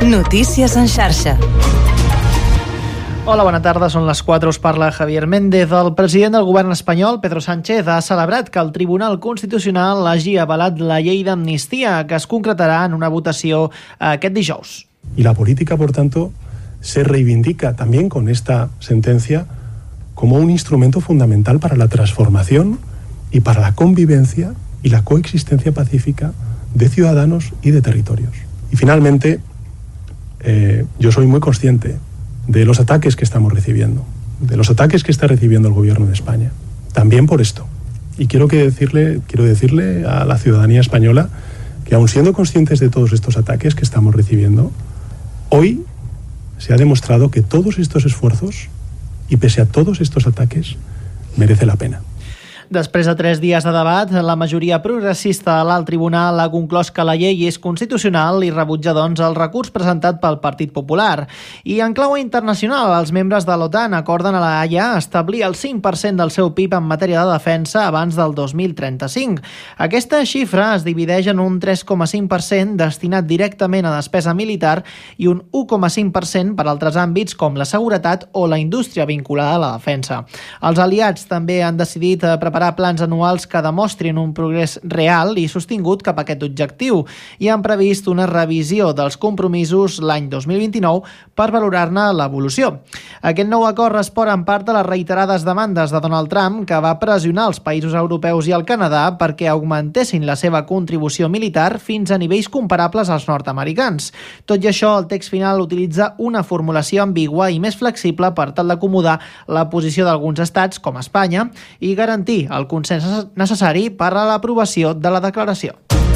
Notícies en xarxa. Hola, bona tarda. Són les 4. Us parla Javier Méndez. El president del govern espanyol, Pedro Sánchez, ha celebrat que el Tribunal Constitucional hagi avalat la llei d'amnistia, que es concretarà en una votació aquest dijous. Y la política, por tanto, se reivindica también con esta sentencia como un instrumento fundamental para la transformación y para la convivencia y la coexistencia pacífica de ciudadanos y de territorios. Y finalmente, yo soy muy consciente de los ataques que estamos recibiendo, de los ataques que está recibiendo el gobierno de España, también por esto. Y quiero decirle a la ciudadanía española que, aun siendo conscientes de todos estos ataques que estamos recibiendo, hoy se ha demostrado que todos estos esfuerzos, y pese a todos estos ataques, merece la pena. Després de 3 dies de debat, la majoria progressista de l'Alt Tribunal ha conclòs que la llei és constitucional i rebutja, doncs, el recurs presentat pel Partit Popular. I en clau internacional, els membres de l'OTAN acorden a la Haia establir el 5% del seu PIB en matèria de defensa abans del 2035. Aquesta xifra es divideix en un 3,5% destinat directament a despesa militar i un 1,5% per altres àmbits com la seguretat o la indústria vinculada a la defensa. Els aliats també han decidit preparar plans anuals que demostrin un progrés real i sostingut cap a aquest objectiu i han previst una revisió dels compromisos l'any 2029 per valorar-ne l'evolució. Aquest nou acord respon en part a les reiterades demandes de Donald Trump, que va pressionar els països europeus i el Canadà perquè augmentessin la seva contribució militar fins a nivells comparables als nord-americans. Tot i això, el text final utilitza una formulació ambigua i més flexible per tal d'acomodar la posició d'alguns estats, com Espanya, i garantir el consens necessari per a l'aprovació de la declaració.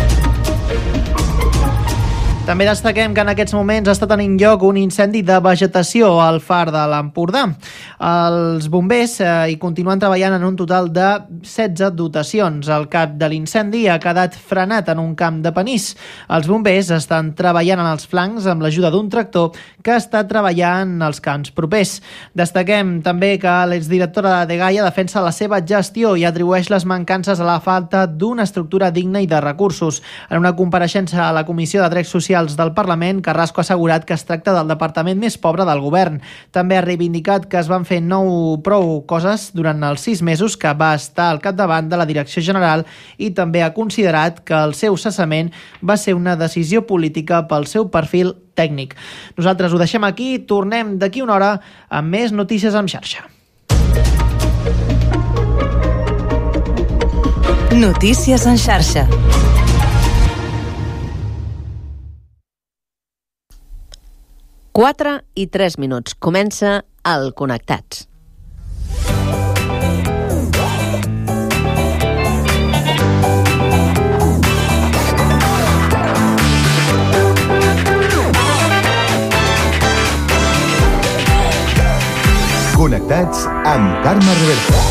També destaquem que en aquests moments està tenint lloc un incendi de vegetació al Far de l'Empordà. Els bombers hi continuen treballant en un total de 16 dotacions. El cap de l'incendi ha quedat frenat en un camp de panís. Els bombers estan treballant en els flancs amb l'ajuda d'un tractor que està treballant en els camps propers. Destaquem també que l'exdirectora de Gaia defensa la seva gestió i atribueix les mancances a la falta d'una estructura digna i de recursos. En una compareixença a la Comissió de Drets Socials del Parlament, Carrasco ha assegurat que es tracta del departament més pobre del govern. També ha reivindicat que es van fer prou coses durant els 6 mesos que va estar al capdavant de la Direcció General i també ha considerat que el seu cessament va ser una decisió política pel seu perfil tècnic. Nosaltres ho deixem aquí, tornem d'aquí una hora amb més notícies en xarxa. Notícies en xarxa. 4:03. Comença el Connectats. Connectats amb Carme Reverte.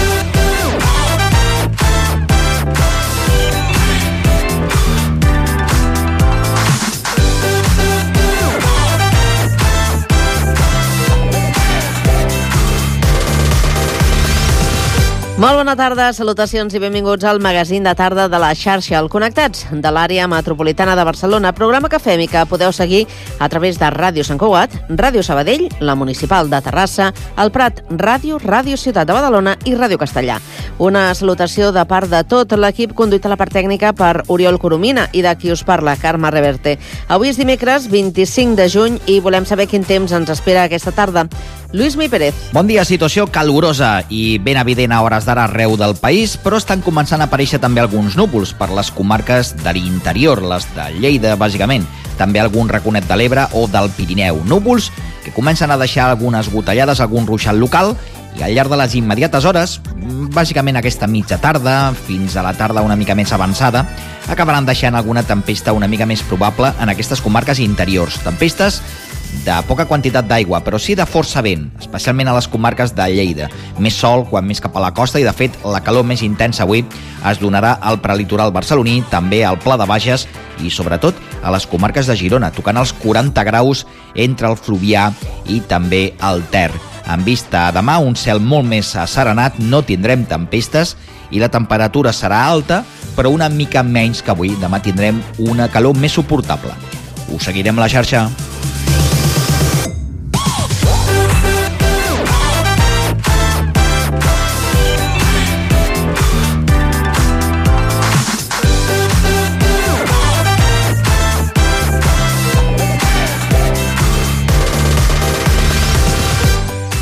Molt bona tarda, salutacions i benvinguts al magazín de tarda de la xarxa El Connectats de l'àrea metropolitana de Barcelona, programa que fem i que podeu seguir a través de Ràdio Sant Cugat, Ràdio Sabadell, la Municipal de Terrassa, el Prat Ràdio, Ràdio Ciutat de Badalona i Ràdio Castellà. Una salutació de part de tot l'equip conduït a la part tècnica per Oriol Coromina i de qui us parla, Carme Reverte. Avui és dimecres 25 de juny i volem saber quin temps ens espera aquesta tarda. Lluís Mi Pérez. Bon dia, situació calorosa i ben evident a hores d'ara arreu del país, però estan començant a aparèixer també alguns núvols per les comarques de l'interior, les de Lleida, bàsicament. També algun raconet de l'Ebre o del Pirineu. Núvols que comencen a deixar algunes gotellades, algun ruixat local, i al llarg de les immediates hores, bàsicament aquesta mitja tarda, fins a la tarda una mica més avançada, acabaran deixant alguna tempesta una mica més probable en aquestes comarques interiors. Tempestes de poca quantitat d'aigua, però sí de força vent, especialment a les comarques de Lleida. Més sol quan més cap a la costa i, de fet, la calor més intensa avui es donarà al prelitoral barceloní, també al Pla de Bages i, sobretot, a les comarques de Girona, tocant els 40 graus entre el Fluvià i també el Ter. En vista a demà, un cel molt més asserenat, no tindrem tempestes i la temperatura serà alta, però una mica menys que avui. Demà tindrem una calor més suportable. Us seguirem a la xarxa.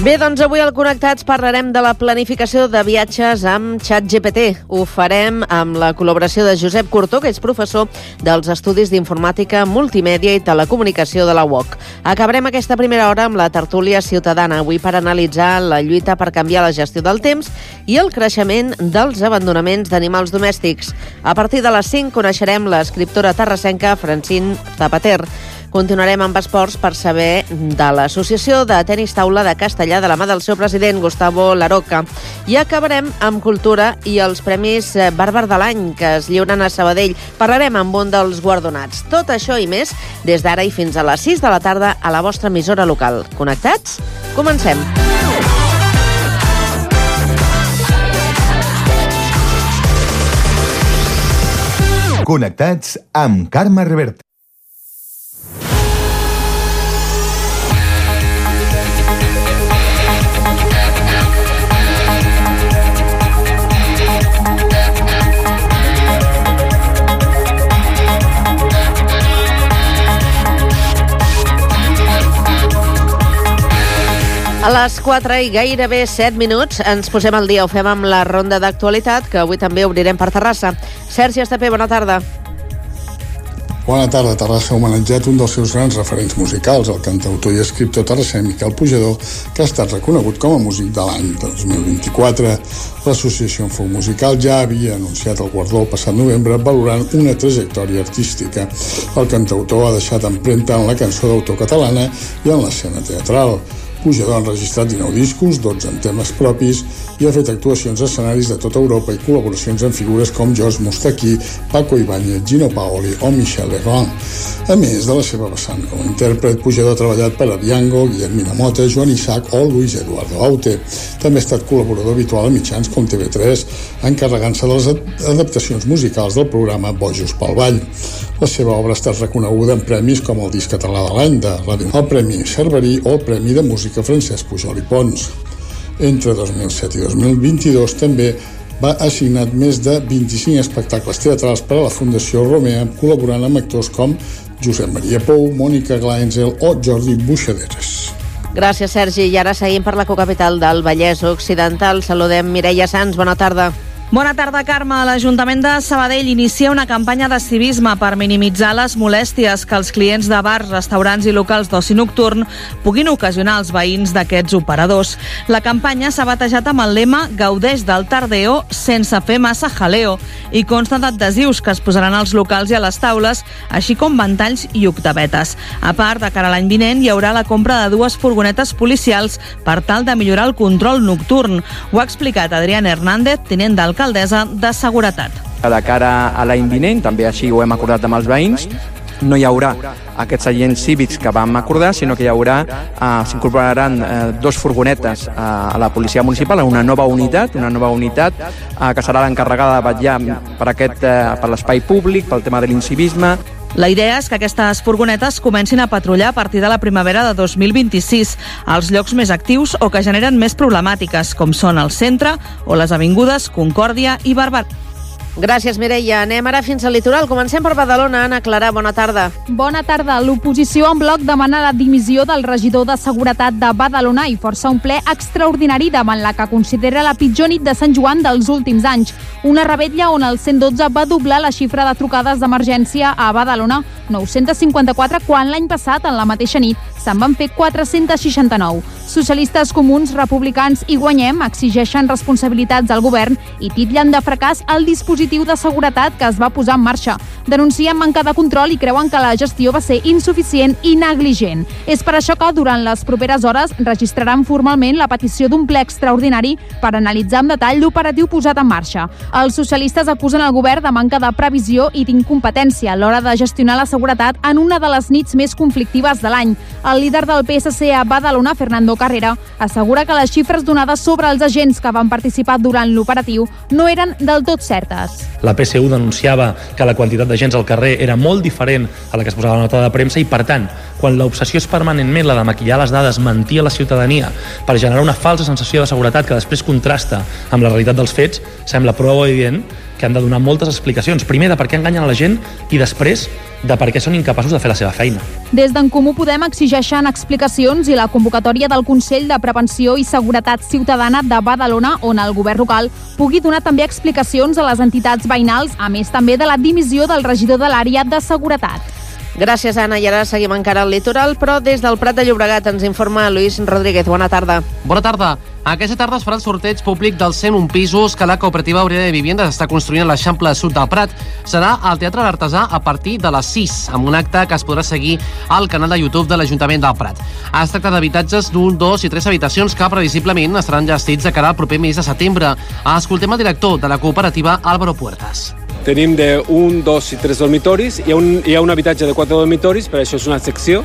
Bé, doncs avui al Connectats parlarem de la planificació de viatges amb ChatGPT. Ho farem amb la col·laboració de Josep Curtó, que és professor dels Estudis d'Informàtica, Multimèdia i Telecomunicació de la UOC. Acabarem aquesta primera hora amb la tertúlia ciutadana, avui per analitzar la lluita per canviar la gestió del temps i el creixement dels abandonaments d'animals domèstics. A partir de les 5 coneixerem l'escriptora terrassenca Francine Zapater. Continuarem amb esports per saber de l'Associació de Tenis Taula de Castellà de la mà del seu president, Gustavo Laroca. I acabarem amb cultura i els Premis Bàrbar de l'any que es lliuren a Sabadell. Parlarem amb un dels guardonats. Tot això i més des d'ara i fins a les 6 de la tarda a la vostra emissora local. Connectats? Comencem. Connectats amb Carme Reverte. A les 4 i gairebé 7 minuts ens posem al dia. Ho fem amb la ronda d'actualitat, que avui també obrirem per Terrassa. Sergi Estapé, bona tarda. Bona tarda. Terrassa ha homenatjat un dels seus grans referents musicals, el cantautor i escriptor terrassè Miquel Pujador, que ha estat reconegut com a músic de l'any 2024. L'Associació Enfocament Musical ja havia anunciat el guardó el passat novembre, valorant una trajectòria artística. El cantautor ha deixat empremta en la cançó d'autor catalana i en l'escena teatral. Pujador ha enregistrat 19 discos, 12 amb temes propis, i ha fet actuacions a escenaris de tota Europa i col·laboracions amb figures com George Moustaki, Paco Ibáñez, Gino Paoli o Michel Legrand. A més de la seva vessant com a intèrpret, Pujador ha treballat per a Diango, Guillermina Mota, Joan Isaac o Luis Eduardo Aute. També ha estat col·laborador habitual a mitjans com TV3, encarregant-se de les adaptacions musicals del programa Bojos pel Ball. La seva obra ha estat reconeguda en premis com el Disc Català de l'any de Ràdio, el Premi Cerverí o el Premi de Música Francesc Pujol i Pons. Entre 2007 i 2022 també va assignar més de 25 espectacles teatrals per a la Fundació Romea, col·laborant amb actors com Josep Maria Pou, Mònica Glaenzel o Jordi Buixaderes. Gràcies, Sergi. I ara seguim per la cocapital del Vallès Occidental. Saludem Mireia Sans. Bona tarda. Bona tarda, Carme. L'Ajuntament de Sabadell inicia una campanya de civisme per minimitzar les molèsties que els clients de bars, restaurants i locals d'oci nocturn puguin ocasionar als veïns d'aquests operadors. La campanya s'ha batejat amb el lema «Gaudeix del tardeo sense fer massa jaleo» i consta d'adhesius que es posaran als locals i a les taules, així com ventalls i octavetes. A part, de cara a l'any vinent, hi haurà la compra de 2 furgonetes policials per tal de millorar el control nocturn. Ho ha explicat Adrián Hernández, tinent d'alcaldessa de Seguretat. De cara a l'any vinent, també així ho hem acordat amb els veïns, no hi haurà aquests agents cívics que vam acordar, sinó que s'incorporaran 2 furgonetes a la policia municipal, una nova unitat que serà l'encarregada de vetllar per l'espai públic, pel tema de l'incivisme. La idea és que aquestes furgonetes comencin a patrullar a partir de la primavera de 2026 als llocs més actius o que generen més problemàtiques, com són el centre o les avingudes Concòrdia i Barberà. Gràcies, Mireia. Anem ara fins al litoral. Comencem per Badalona. Anna Clara, bona tarda. Bona tarda. L'oposició en bloc demana la dimissió del regidor de Seguretat de Badalona i força un ple extraordinari davant la que considera la pitjor nit de Sant Joan dels últims anys. Una revetlla on el 112 va doblar la xifra de trucades d'emergència a Badalona, 954, quan l'any passat, en la mateixa nit, se'n van fer 469. Socialistes, Comuns, Republicans i Guanyem exigeixen responsabilitats al govern i titllen de fracàs el dispositiu de seguretat que es va posar en marxa. Denuncien manca de control i creuen que la gestió va ser insuficient i negligent. És per això que durant les properes hores registraran formalment la petició d'un ple extraordinari per analitzar amb detall l'operatiu posat en marxa. Els socialistes acusen el govern de manca de previsió i d'incompetència a l'hora de gestionar la seguretat en una de les nits més conflictives de l'any. El líder del PSC a Badalona, Fernando Carrera, assegura que les xifres donades sobre els agents que van participar durant l'operatiu no eren del tot certes. La PSU denunciava que la quantitat d'agents al carrer era molt diferent a la que es posava a la nota de premsa i, per tant, quan l'obsessió és permanentment la de maquillar les dades, mentir a la ciutadania per generar una falsa sensació de seguretat que després contrasta amb la realitat dels fets, sembla prou evident que han de donar moltes explicacions. Primer, de per què enganyen a la gent i després de per què són incapaços de fer la seva feina. Des d'en Comú Podem exigeixen explicacions i la convocatòria del Consell de Prevenció i Seguretat Ciutadana de Badalona, on el govern local pugui donar també explicacions a les entitats veïnals, a més també de la dimissió del regidor de l'àrea de seguretat. Gràcies, Anna. I ara seguim encara al litoral, però des del Prat de Llobregat ens informa Luis Rodríguez. Bona tarda. Bona tarda. Aquesta tarda es farà el sorteig públic dels 101 pisos que la Cooperativa Obrera de Viviendes està construint a l'Eixample Sud del Prat. Serà al Teatre l'Artesà a partir de les 6, amb un acte que es podrà seguir al canal de YouTube de l'Ajuntament del Prat. Es tracta d'habitatges d'1, 2 i 3 habitacions que previsiblement estaran gestits de cara al proper mes de setembre. Escoltem el director de la cooperativa, Álvaro Puertas. Tenim de 1, 2 i 3 dormitoris, hi ha un habitatge de 4 dormitoris, per això és una secció,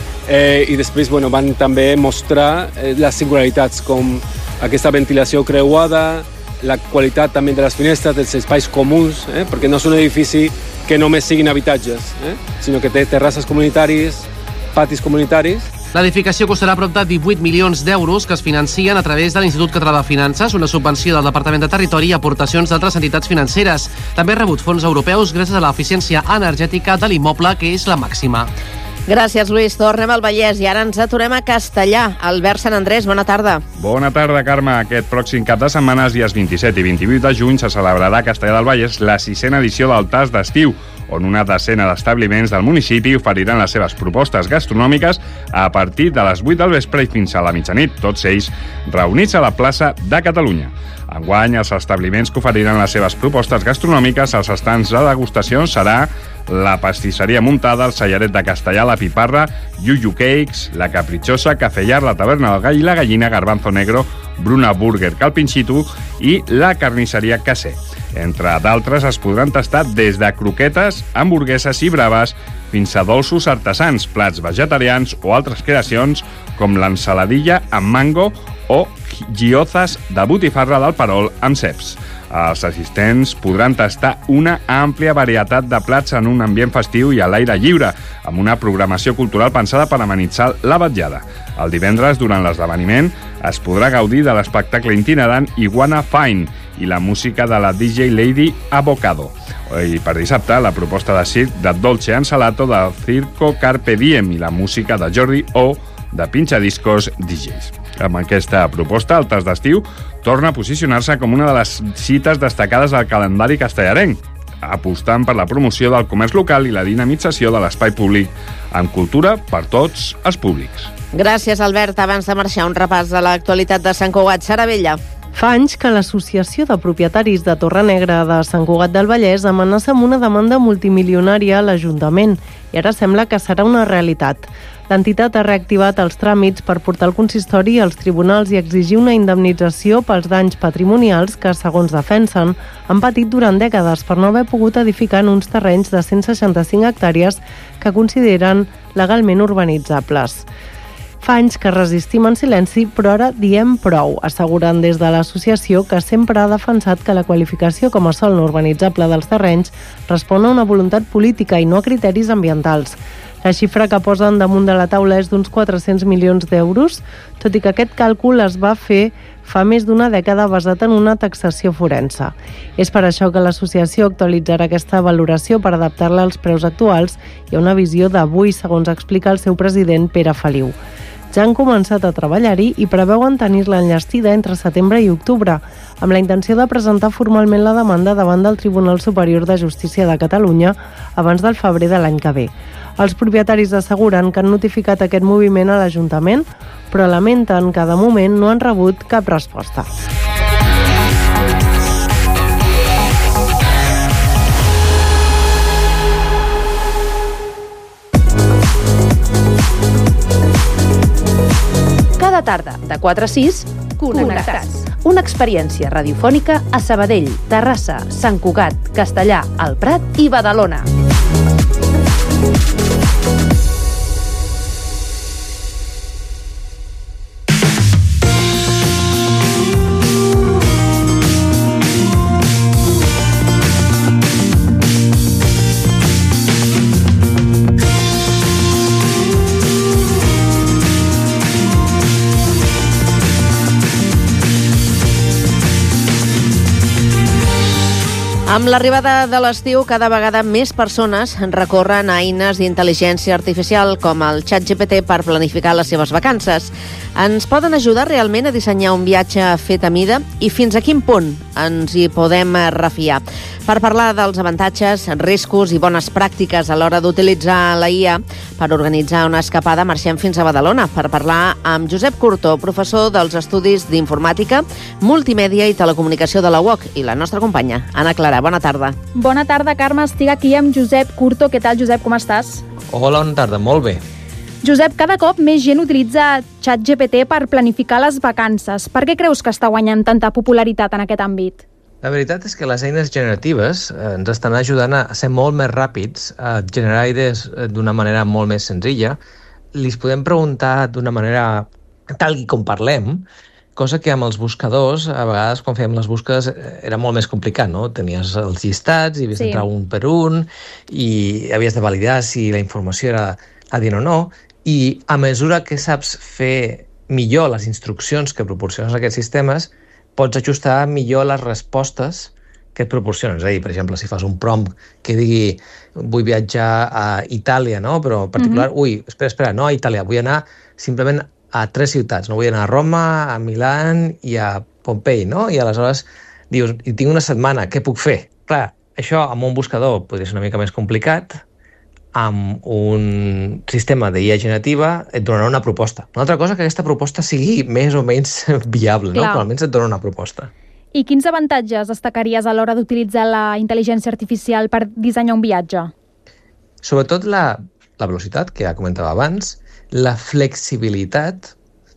i després van també mostrar les singularitats, com aquesta ventilació creuada, la qualitat també de les finestres, dels espais comuns, perquè no és un edifici que només siguin habitatges, sinó que té terrasses comunitaris, patis comunitaris. L'edificació costarà prop de 18 milions d'euros que es financien a través de l'Institut Català de Finances, una subvenció del Departament de Territori i aportacions d'altres entitats financeres. També ha rebut fons europeus gràcies a l'eficiència energètica de l'immoble, que és la màxima. Gràcies, Lluís. Tornem al Vallès i ara ens aturem a Castellà. Albert Sant Andrés, bona tarda. Bona tarda, Carme. Aquest pròxim cap de setmanes, dies 27 i 28 de juny, se celebrarà a Castellà del Vallès la 6a edició del Tas d'Estiu, on una desena d'establiments del municipi oferiran les seves propostes gastronòmiques a partir de les 8 del vespre i fins a la mitjanit, tots ells reunits a la plaça de Catalunya. Enguany, els establiments que oferiran les seves propostes gastronòmiques als estands de degustacions serà la pastisseria Muntada, el cellaret de Castellà, la Piparra, Yuyu Cakes, la Capritxosa, Cafellar, la Taverna del Gall i la Gallina, Garbanzo Negro, Bruna Burger, Calpinxitu i la Carnisseria Casé. Entre d'altres, es podran tastar des de croquetes, hamburgueses i braves fins a dolços artesans, plats vegetarians o altres creacions com l'ensaladilla amb mango o giozas de botifarra del Perol amb ceps. Els assistents podran tastar una àmplia varietat de plats en un ambient festiu i a l'aire lliure, amb una programació cultural pensada per amenitzar la vetllada. El divendres, durant l'esdeveniment, es podrà gaudir de l'espectacle itinerant Iguana Fine i la música de la DJ Lady Avocado. I per dissabte, la proposta de circ de Dolce Ansalato del Circo Carpe Diem i la música de Jordi O de Pinchadiscos DJs. Amb aquesta proposta, el Tas d'Estiu torna a posicionar-se com una de les cites destacades del calendari castellarenc, apostant per la promoció del comerç local i la dinamització de l'espai públic amb cultura per tots els públics. Gràcies, Albert. Abans de marxar, un repàs de l'actualitat de Sant Cugat. Sara Vella. Fa anys que l'Associació de Propietaris de Torrenegra de Sant Cugat del Vallès amenaça amb una demanda multimilionària a l'Ajuntament i ara sembla que serà una realitat. L'entitat ha reactivat els tràmits per portar el consistori als tribunals i exigir una indemnització pels danys patrimonials que, segons defensen, han patit durant dècades per no haver pogut edificar en uns terrenys de 165 hectàrees que consideren legalment urbanitzables. Fa anys que resistim en silenci, però ara diem prou, asseguren des de l'associació que sempre ha defensat que la qualificació com a sòl no urbanitzable dels terrenys respon a una voluntat política i no a criteris ambientals. La xifra que posen damunt de la taula és d'uns 400 milions d'euros, tot i que aquest càlcul es va fer fa més d'una dècada basat en una taxació forense. És per això que l'associació actualitzarà aquesta valoració per adaptar-la als preus actuals i a una visió d'avui, segons explica el seu president Pere Feliu. Ja han començat a treballar-hi i preveuen tenir-la enllestida entre setembre i octubre, amb la intenció de presentar formalment la demanda davant del Tribunal Superior de Justícia de Catalunya abans del febrer de l'any que ve. Els propietaris asseguren que han notificat aquest moviment a l'Ajuntament, però lamenten que de moment no han rebut cap resposta. Cada tarda, de 4 a 6, Connectats. Una experiència radiofònica a Sabadell, Terrassa, Sant Cugat, Castellà, el Prat i Badalona. Amb l'arribada de l'estiu, cada vegada més persones recorren a eines d'intel·ligència artificial com el ChatGPT per planificar les seves vacances. Ens poden ajudar realment a dissenyar un viatge fet a mida i fins a quin punt ens hi podem refiar. Per parlar dels avantatges, riscos i bones pràctiques a l'hora d'utilitzar la IA per organitzar una escapada, marxem fins a Badalona per parlar amb Josep Curto, professor dels Estudis d'Informàtica, Multimèdia i Telecomunicació de la UOC, i la nostra companya, Anna Clara. Bona tarda. Bona tarda, Carme. Estic aquí amb Josep Curto. Què tal, Josep? Com estàs? Hola, bona tarda. Molt bé. Josep, cada cop més gent utilitza ChatGPT per planificar les vacances. Per què creus que està guanyant tanta popularitat en aquest àmbit? La veritat és que les eines generatives ens estan ajudant a ser molt més ràpids, a generar idees d'una manera molt més senzilla. Li podem preguntar d'una manera tal com parlem, cosa que amb els buscadors, a vegades quan fèiem les busques era molt més complicat, no? Tenies els llistats i havies d'entrar un per un i havies de validar si la informació era adient o no, i a mesura que saps fer millor les instruccions que proporciones a aquests sistemes, pots ajustar millor les respostes que et proporcionen. És a dir, per exemple, si fas un prompt que digui vull viatjar a Itàlia, no? Però en particular, espera, no a Itàlia, vull anar simplement a 3 ciutats, no vull anar a Roma, a Milán i a Pompei, no? I aleshores dius, tinc una setmana, què puc fer? Clar, això amb un buscador podria ser una mica més complicat, amb un sistema d'IA generativa et donarà una proposta. Una altra cosa que aquesta proposta sigui més o menys viable, no? Però almenys et dona una proposta. I quins avantatges destacaries a l'hora d'utilitzar la intel·ligència artificial per dissenyar un viatge? Sobretot la velocitat, que ja comentava abans, la flexibilitat,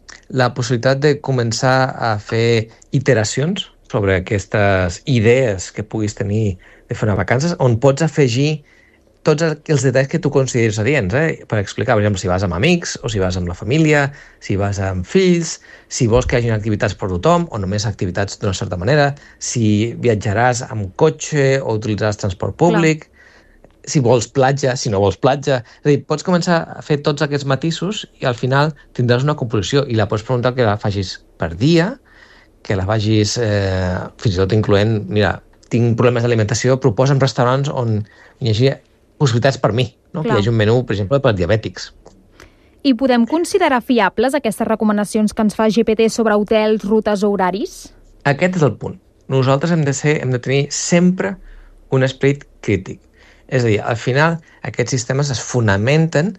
la possibilitat de començar a fer iteracions sobre aquestes idees que puguis tenir de fer una vacances, on pots afegir tots els detalls que tu consideres adients, per explicar, per exemple, si vas amb amics o si vas amb la família, si vas amb fills, si vols que hi hagi activitats per tothom o només activitats d'una certa manera, si viatjaràs amb cotxe o utilitzaràs transport públic, si vols platja, si no vols platja. És a dir, pots començar a fer tots aquests matisos i al final tindràs una composició i la pots preguntar que la facis per dia, que la facis fins i tot incloent, mira, tinc problemes d'alimentació, proposa'm restaurants on hi hagi possibilitats per mi, no? Que hi hagi un menú, per exemple, per diabètics. I podem considerar fiables aquestes recomanacions que ens fa GPT sobre hotels, rutes o horaris? Aquest és el punt. Nosaltres hem de tenir sempre un esperit crític. És a dir, al final, aquests sistemes es fonamenten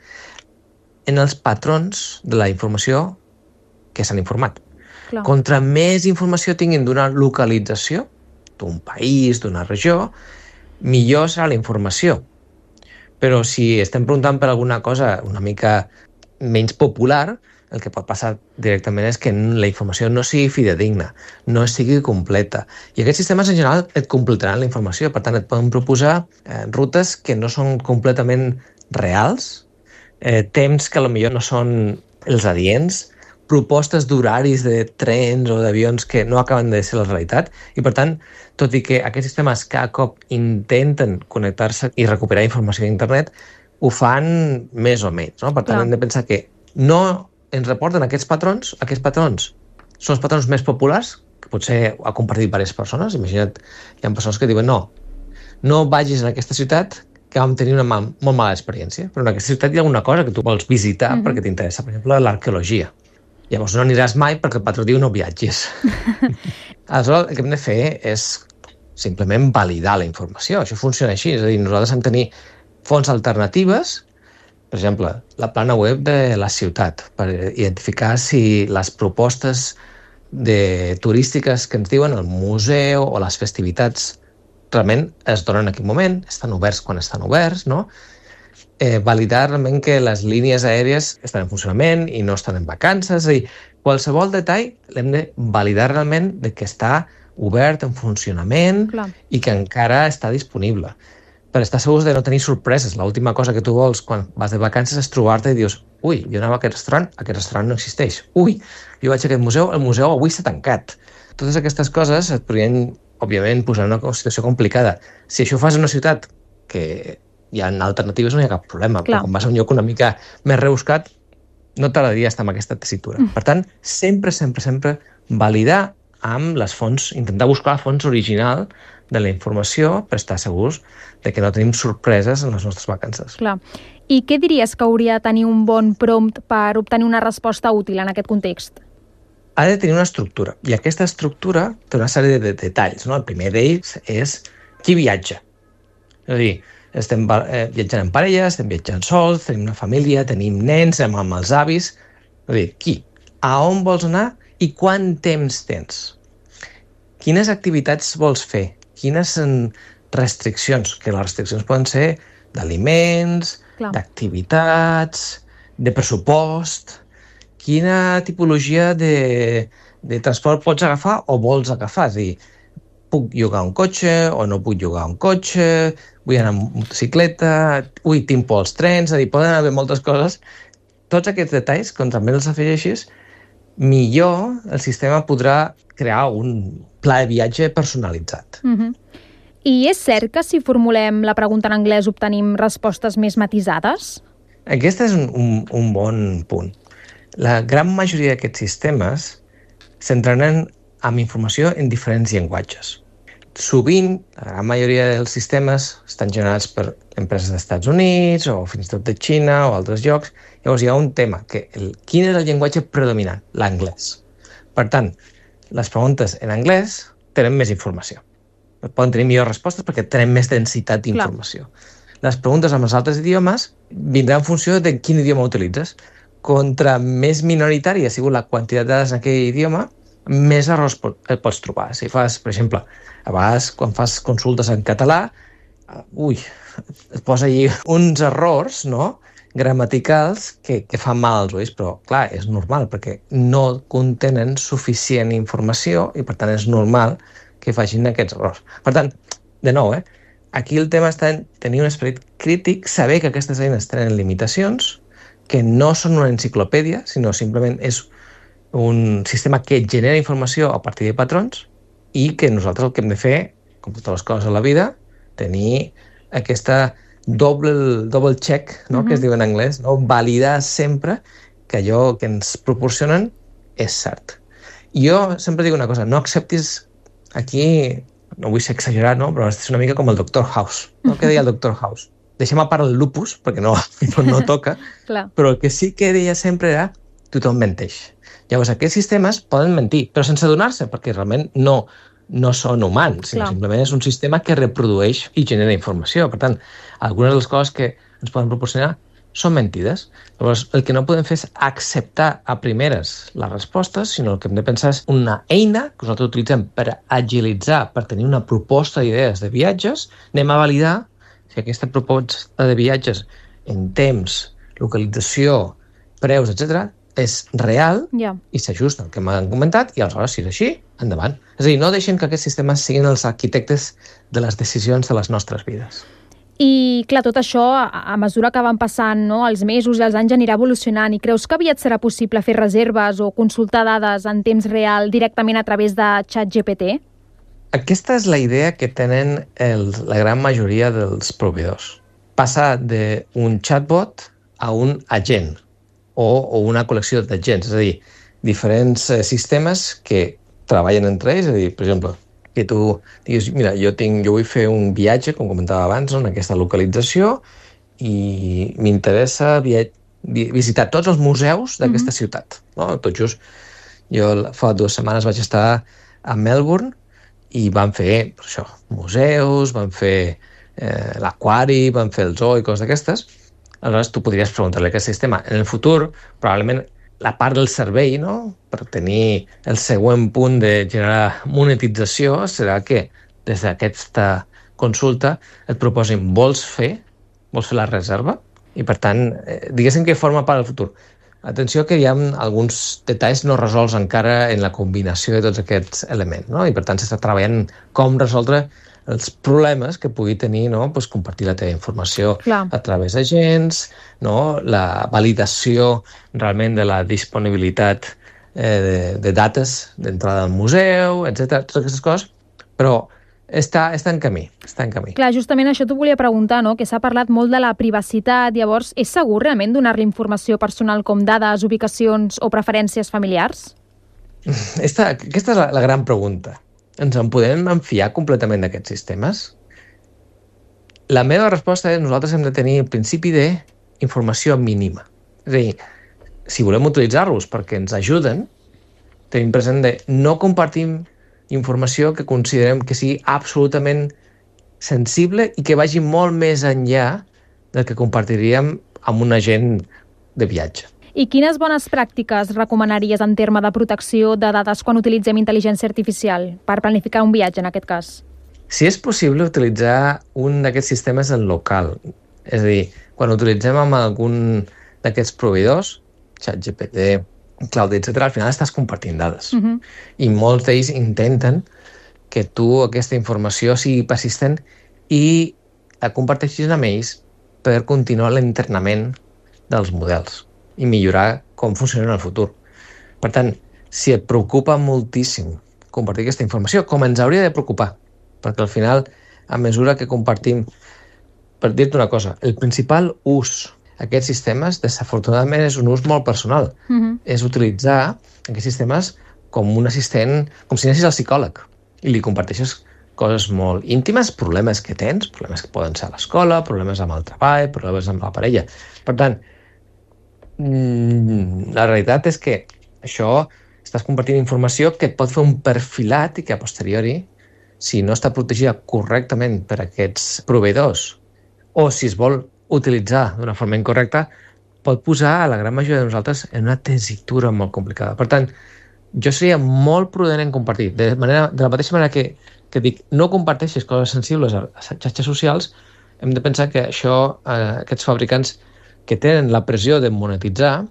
en els patrons de la informació que s'han informat. Clar. Contra més informació tinguin d'una localització, d'un país, d'una regió, millor serà la informació. Però si estem preguntant per alguna cosa una mica menys popular, el que pot passar directament és que la informació no sigui fidedigna, no sigui completa. I aquests sistemes en general et completaran la informació, per tant et poden proposar rutes que no són completament reals, temps que potser no són els adients, propostes d'horaris de trens o d'avions que no acaben de ser la realitat, i per tant, tot i que aquests sistemes cada cop intenten connectar-se i recuperar informació d'internet, ho fan més o menys, no? Per tant, hem de pensar que no ens reporten aquests patrons són els patrons més populars, que potser ha compartit diverses persones. Imagina't, hi ha persones que diuen no vagis a aquesta ciutat que vam tenir una molt mala experiència, però en aquesta ciutat hi ha alguna cosa que tu vols visitar perquè t'interessa, per exemple, l'arqueologia. Llavors no aniràs mai perquè el patró diu no viatgis. Aleshores, el que hem de fer és simplement validar la informació. Això funciona així, és a dir, nosaltres hem de tenir fonts alternatives, per exemple, la plana web de la ciutat, per identificar si les propostes turístiques que ens diuen el museu o les festivitats realment es donen en aquell moment, estan oberts quan estan oberts, no? Validar realment que les línies aèries estan en funcionament i no estan en vacances, és a dir, qualsevol detall l'hem de validar realment de que està obert, en funcionament i que encara està disponible. Per estar segurs de no tenir sorpreses. L'última cosa que tu vols quan vas de vacances és trobar-te i dius ui, jo anava a aquest restaurant no existeix. Ui, jo vaig a aquest museu, el museu avui s'ha tancat. Totes aquestes coses et podrien, òbviament, posar en una situació complicada. Si això ho fas en una ciutat que hi ha alternatives no hi ha cap problema, però quan vas a un lloc una mica més rebuscat no t'agradaria estar en aquesta tessitura. Per tant, sempre validar amb les fonts, intentar buscar la fons original de la informació per estar segurs de que no tenim sorpreses en les nostres vacances. Clar. I què diries que hauria de tenir un bon prompt per obtenir una resposta útil en aquest context? Ha de tenir una estructura, i aquesta estructura té una sèrie de detalls. No? El primer d'ells és qui viatja. És a dir, estem viatjant en parella, estem viatjant sols, tenim una família, tenim nens, anem amb els avis. És a dir, qui? A on vols anar i quant temps tens? Quines activitats vols fer? Quines restriccions? Que les restriccions poden ser d'aliments, d'activitats, de pressupost. Quina tipologia de transport pots agafar o vols agafar? És a dir, puc llogar un cotxe o no puc llogar un cotxe? Vull anar amb motocicleta? Ui, tinc por als trens? És a dir, poden haver moltes coses. Tots aquests detalls, quan també els afegeixis, millor el sistema podrà crear un pla de viatge personalitzat. I és cert que si formulem la pregunta en anglès obtenim respostes més matisades? Aquest és un bon punt. La gran majoria d'aquests sistemes s'entrenen amb informació en diferents llenguatges. Sovint, la gran majoria dels sistemes estan generats per empreses dels Estats Units o fins i tot de Xina o altres llocs. Llavors hi ha un tema, quin és el llenguatge predominant? L'anglès. Per tant, les preguntes en anglès tenen més informació. Poden tenir millors respostes perquè tenen més densitat d'informació. Les preguntes amb els altres idiomes vindran en funció de quin idioma utilitzes. Contra més minoritària ha sigut la quantitat de dades en aquell idioma, més errors et pots trobar. Si fas, per exemple, a vegades quan fas consultes en català, et posa allí uns errors, no?, gramaticals que fan mal als ulls, però clar, és normal perquè no contenen suficient informació i per tant és normal que facin aquests errors. Per tant, de nou, aquí el tema està en tenir un esperit crític, saber que aquestes eines tenen limitacions, que no són una enciclopèdia, sinó simplement és un sistema que genera informació a partir de patrons i que nosaltres el que hem de fer, com totes les coses a la vida, tenir aquesta double check, no? Que es diu en anglès, no? Validar sempre que allò que ens proporcionen és cert. Jo sempre dic una cosa, no acceptis aquí, no vull ser exagerat, no? Però és una mica com el Dr. House. No? Què deia el Dr. House? Deixem a part el lupus, perquè no toca, però el que sí que deia sempre era tothom menteix. Llavors, aquests sistemes poden mentir, però sense adonar-se, perquè realment no són humans, sinó simplement és un sistema que reprodueix i genera informació. Per tant, algunes de les coses que ens poden proporcionar són mentides. Llavors, el que no podem fer és acceptar a primeres les respostes, sinó el que hem de pensar és una eina que nosaltres utilitzem per agilitzar, per tenir una proposta d'idees de viatges, anem a validar si aquesta proposta de viatges en temps, localització, preus, etc., és real i s'ajusta al que m'han comentat i aleshores, si és així, endavant. És a dir, no deixem que aquests sistemes siguin els arquitectes de les decisions de les nostres vides. I, clar, tot això, a mesura que van passant els mesos i els anys, anirà evolucionant. I creus que aviat serà possible fer reserves o consultar dades en temps real directament a través de ChatGPT? Aquesta és la idea que tenen la gran majoria dels proveïdors. Passar d'un chatbot a un agent o una col·lecció d'agents, és a dir, diferents sistemes que treballen entre ells, és a dir, per exemple, que tu diguis, mira, jo vull fer un viatge, com comentava abans, en aquesta localització i m'interessa visitar tots els museus d'aquesta ciutat. Tot just, jo fa 2 setmanes vaig estar a Melbourne i van fer museus, van fer l'aquari, van fer el zoo i coses d'aquestes. Aleshores, tu podries preguntar-li a aquest sistema. En el futur, probablement, la part del servei, per tenir el següent punt de generar monetització, serà que des d'aquesta consulta et proposin vols fer la reserva? I, per tant, diguéssim que forma part del futur. Atenció que hi ha alguns detalls no resolts encara en la combinació de tots aquests elements, i, per tant, s'està treballant com resoldre els problemes que pugui tenir compartir la teva informació a través d'agents, la validació realment de la disponibilitat de dates d'entrada al museu, etc. Totes aquestes coses, però està en camí. Clar, justament això t'ho volia preguntar, que s'ha parlat molt de la privacitat, llavors és segur realment donar-li informació personal com dades, ubicacions o preferències familiars? Aquesta és la gran pregunta. ens en podem enfiar completament d'aquests sistemes? La meva resposta és nosaltres hem de tenir el principi d'informació mínima. És a dir, si volem utilitzar-los perquè ens ajuden, tenim present de no compartim informació que considerem que sigui absolutament sensible i que vagi molt més enllà del que compartiríem amb un agent de viatge. I quines bones pràctiques recomanaries en terme de protecció de dades quan utilitzem intel·ligència artificial per planificar un viatge, en aquest cas? Si és possible utilitzar un d'aquests sistemes en local, és a dir, quan utilitzem amb algun d'aquests proveïdors, ChatGPT, Cloud, etc., al final estàs compartint dades. I molts d'ells intenten que tu aquesta informació sigui persistent i la comparteixis amb ells per continuar l'entrenament dels models i millorar com funcionen en el futur. Per tant, si et preocupa moltíssim compartir aquesta informació, com ens hauria de preocupar, perquè al final, a mesura que compartim, per dir-te una cosa, el principal ús d'aquests sistemes, desafortunadament, és un ús molt personal. És utilitzar aquests sistemes com un assistent, com si anessis al psicòleg, i li comparteixes coses molt íntimes, problemes que tens, problemes que poden ser a l'escola, problemes amb el treball, problemes amb la parella. Per tant, la realitat és que això estàs compartint informació que et pot fer un perfilat i que a posteriori, si no està protegida correctament per aquests proveïdors o si es vol utilitzar d'una forma incorrecta, pot posar a la gran majoria de nosaltres en una tessitura molt complicada. Per tant, jo seria molt prudent en compartir. De la mateixa manera que dic, no comparteixis coses sensibles a xarxes socials, hem de pensar que això, aquests fabricants que tenen la pressió de monetitzar,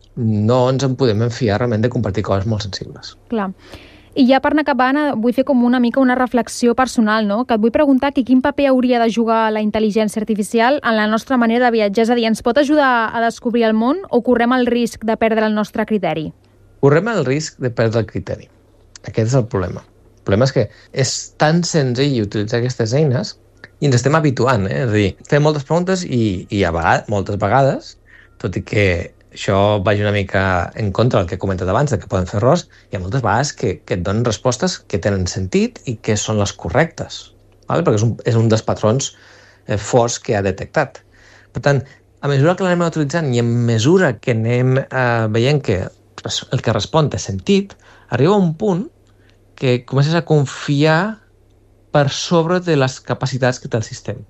no ens en podem enfiar realment de compartir coses molt sensibles. Clar. I ja per anar acabant, vull fer com una mica una reflexió personal, no? Que et vull preguntar quin paper hauria de jugar la intel·ligència artificial en la nostra manera de viatjar. És a dir, ens pot ajudar a descobrir el món o correm el risc de perdre el nostre criteri? Correm el risc de perdre el criteri. Aquest és el problema. El problema és que és tan senzill utilitzar aquestes eines i ens estem habituant, És a dir, fem moltes preguntes i moltes vegades, tot i que això vagi una mica en contra del que he comentat abans, que poden fer errors, hi ha moltes vegades que et donen respostes que tenen sentit i que són les correctes, perquè és un dels patrons forts que ha detectat. Per tant, a mesura que l'anem utilitzant i a mesura que anem veient que el que respon té sentit, arriba un punt que comences a confiar per sobre de les capacitats que té el sistema.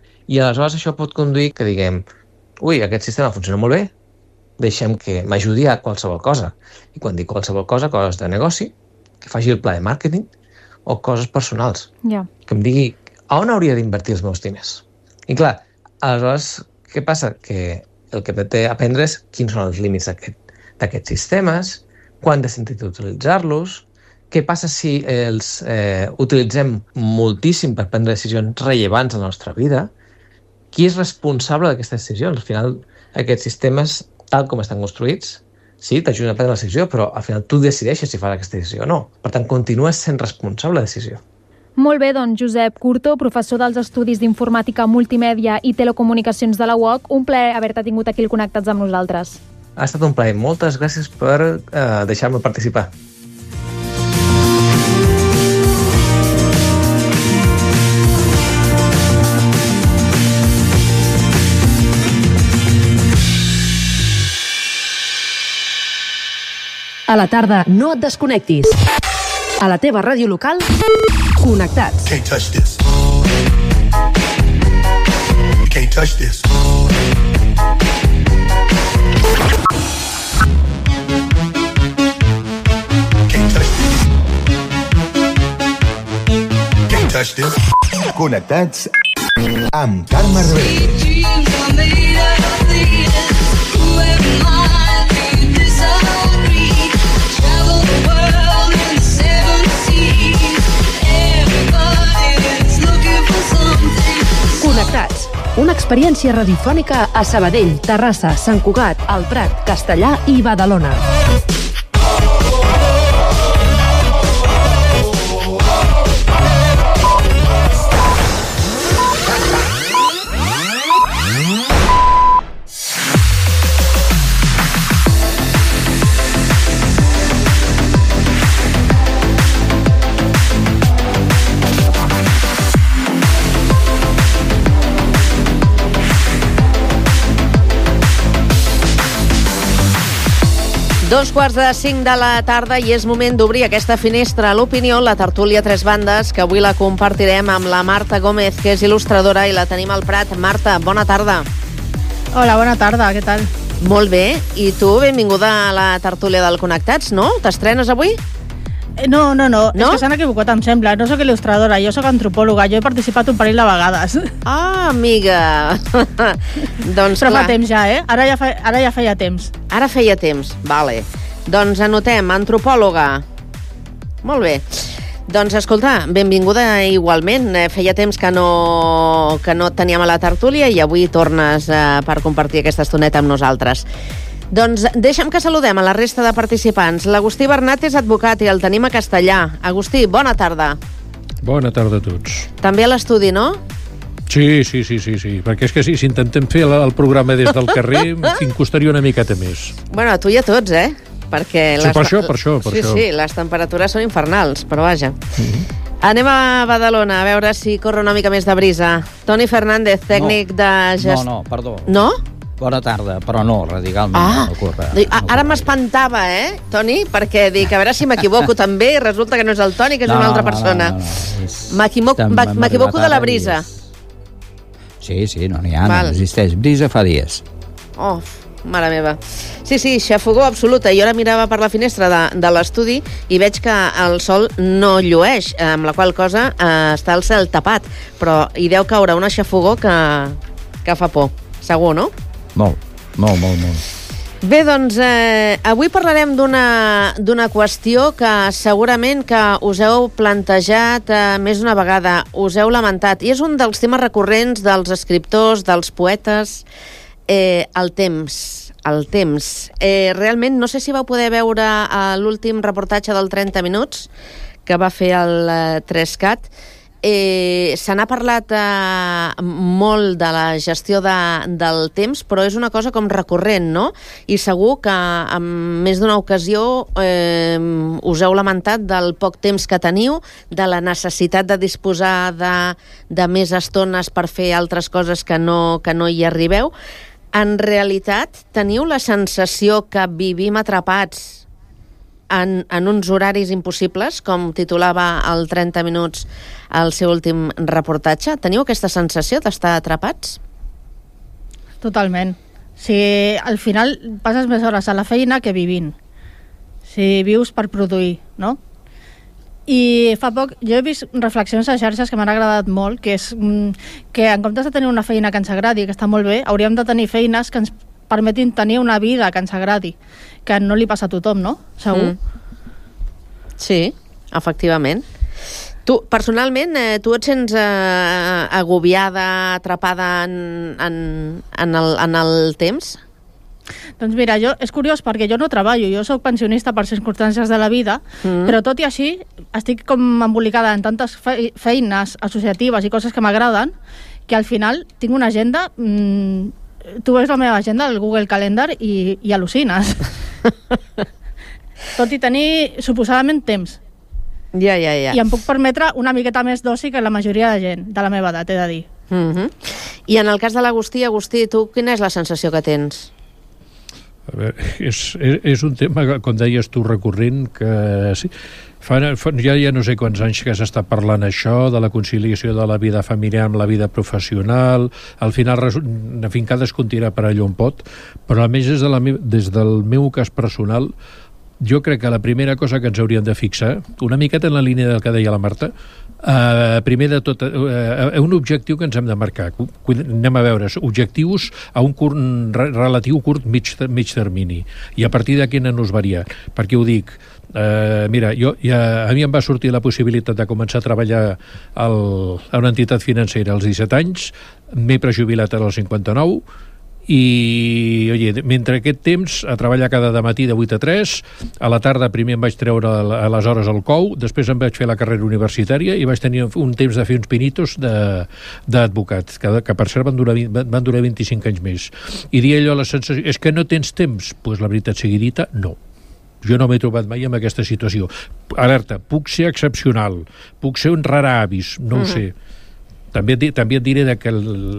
I aleshores això pot conduir que diguem, aquest sistema funciona molt bé, deixem que m'ajudi a qualsevol cosa. I quan dic qualsevol cosa, coses de negoci, que faci el pla de màrqueting o coses personals. Que em digui a on hauria d'invertir els meus diners. I clar, aleshores, què passa? Que el que hem d'aprendre és quins són els límits d'aquests sistemes, quan de sentit utilitzar-los, què passa si els utilitzem moltíssim per prendre decisions rellevants en la nostra vida, qui és responsable d'aquestes decisions. Al final, aquests sistemes, tal com estan construïts, sí, t'ajuden a prendre la decisió, però al final tu decideixes si fas aquesta decisió o no. Per tant, continues sent responsable de la decisió. Molt bé, doncs, Josep Curto, professor dels Estudis d'Informàtica, Multimèdia i Telecomunicacions de la UOC, un plaer haver-te tingut aquí al Connectats amb nosaltres. Ha estat un plaer. Moltes gràcies per deixar-me participar. A la tarda, no et desconnectis. A la teva ràdio local, Connectats. Can't touch this. You can't touch this. Can't touch this. Can't touch this. Connectats amb Carme Rebell. Connectats, una experiència radiofònica a Sabadell, Terrassa, Sant Cugat, El Prat, Castellà i Badalona. 2:45 de la tarda i és moment d'obrir aquesta finestra a l'opinió, la tertúlia Tres Bandes, que avui la compartirem amb la Marta Gómez, que és il·lustradora, i la tenim al Prat. Marta, bona tarda. Hola, bona tarda, què tal? Molt bé, i tu, benvinguda a la tertúlia del Connectats, no? T'estrenes avui? No, és que s'han equivocat, em sembla. No sóc il·lustradora, jo sóc antropòloga. Jo he participat un parell de vegades. Ah, amiga! Doncs però fa temps ja, Ara ja feia temps. Ara feia temps, vale. Doncs anotem, antropòloga. Molt bé. Doncs escolta, benvinguda igualment. Feia temps que no et teníem a la tertúlia i avui tornes per compartir aquesta estoneta amb nosaltres. Doncs deixa'm que saludem a la resta de participants. L'Agustí Bernat és advocat i el tenim a Castellà. Agustí, bona tarda. Bona tarda a tots. També a l'estudi, no? Sí, perquè és que si intentem fer el programa des del carrer, em costaria una miqueta més. Bueno, a tu i a tots, Perquè sí, per això. Sí, les temperatures són infernals, però vaja. Anem a Badalona, a veure si corre una mica més de brisa. Toni Fernández, tècnic de gestió... No, perdó. No? Bona tarda, però no, radicalment no corre. Ara m'espantava, Toni, perquè dic, a veure si m'equivoco també, i resulta que no és el Toni, que és una altra persona. M'equivoco de la brisa. Sí, no n'hi ha, no existeix. Brisa fa dies. Oh, mare meva. Sí, xafogó absoluta. Jo ara mirava per la finestra de l'estudi i veig que el sol no llueix, amb la qual cosa està el cel tapat, però hi deu caure una xafogó que fa por, segur, no? Molt. Bé, doncs, avui parlarem d'una qüestió que segurament que us heu plantejat més d'una vegada, us heu lamentat, i és un dels temes recurrents dels escriptors, dels poetes, el temps. Realment, no sé si vau poder veure l'últim reportatge del 30 minuts que va fer el 3CAT. Se n'ha parlat molt de la gestió del temps, però és una cosa com recurrent, no? I segur que en més d'una ocasió us heu lamentat del poc temps que teniu, de la necessitat de disposar de més estones per fer altres coses que no hi arribeu. En realitat, teniu la sensació que vivim atrapats en uns horaris impossibles, com titulava el 30 minuts al seu últim reportatge? Teniu aquesta sensació d'estar atrapats? Totalment. Si al final passes més hores a la feina que vivint. Si vius per produir, no? I fa poc jo he vist reflexions a xarxes que m'han agradat molt, que és que en comptes de tenir una feina que ens agradi, que està molt bé, hauríem de tenir feines que ens permetin tenir una vida que ens agradi, que no li passa a tothom, no? Segur. Sí, efectivament. Tu, personalment, tu et sents agobiada, atrapada en el temps? Doncs mira, és curiós perquè jo no treballo, jo sóc pensionista per circumstàncies de la vida, però tot i així estic com embolicada en tantes feines associatives i coses que m'agraden que al final tinc una agenda... Tu veus la meva agenda al Google Calendar i al·lucines. Tot i tenir suposadament temps. Ja. I em puc permetre una miqueta més d'oci que la majoria de gent de la meva edat, he de dir. I en el cas de l'Agustí, tu quina és la sensació que tens? A veure, és un tema, com deies tu, recurrent, que sí, ja no sé quants anys que s'està parlant això, de la conciliació de la vida familiar amb la vida professional. Al final, en fi, cadascú tira per allò on pot, però a més des del meu cas personal, jo crec que la primera cosa que ens hauríem de fixar, una miqueta en la línia del que deia la Marta, primer de tot, un objectiu que ens hem de marcar. Anem a veure, objectius a un relatiu curt mig termini, i a partir d'aquí no us varia. Per què ho dic? Mira, a mi em va sortir la possibilitat de començar a treballar a una entitat financera als 17 anys, m'he prejubilat als 59, i mentre aquest temps a treballar cada matí de 8 a 3, a la tarda primer em vaig treure aleshores el COU, després em vaig fer la carrera universitària i vaig tenir un temps de fer uns pinitos d'advocat, que per cert van durar 25 anys més. I dir allò, la sensació, és que no tens temps? Doncs la veritat sigui dita, no. Jo no m'he trobat mai en aquesta situació. Alerta, puc ser excepcional, puc ser un rara avis, no ho sé, També et diré que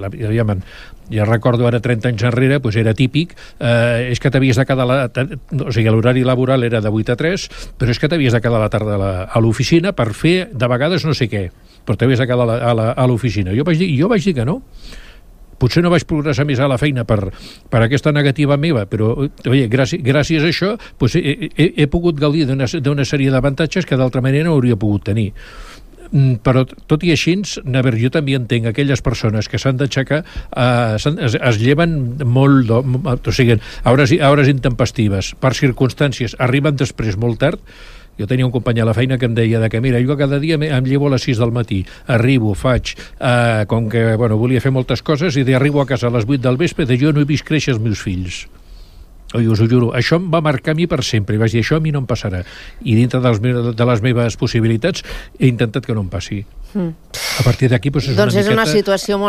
ja recordo ara 30 anys enrere, doncs era típic, és que t'havies de quedar o sigui, l'horari laboral era de 8 a 3, però és que t'havies de quedar a la tarda a l'oficina per fer, de vegades, no sé què, però t'havies de quedar a l'oficina. Jo vaig dir que no. Potser no vaig progressar més a la feina per aquesta negativa meva, però oye, gràcies a això doncs he pogut gaudir d'una sèrie d'avantatges que d'altra manera no hauria pogut tenir. Però tot i així, jo també entenc aquelles persones que s'han d'aixecar, es lleven molt, o sigui, a hores intempestives, per circumstàncies, arriben després molt tard. Jo tenia un company a la feina que em deia que mira, jo cada dia em llevo a les 6 del matí, arribo, faig, com que volia fer moltes coses, i arribo a casa a les 8 del vespre, jo no he vist créixer els meus fills. Us ho juro, això em va marcar a mi per sempre, i vaig dir, això a mi no em passarà, i dintre de les meves possibilitats he intentat que no em passi. A partir d'aquí és una situació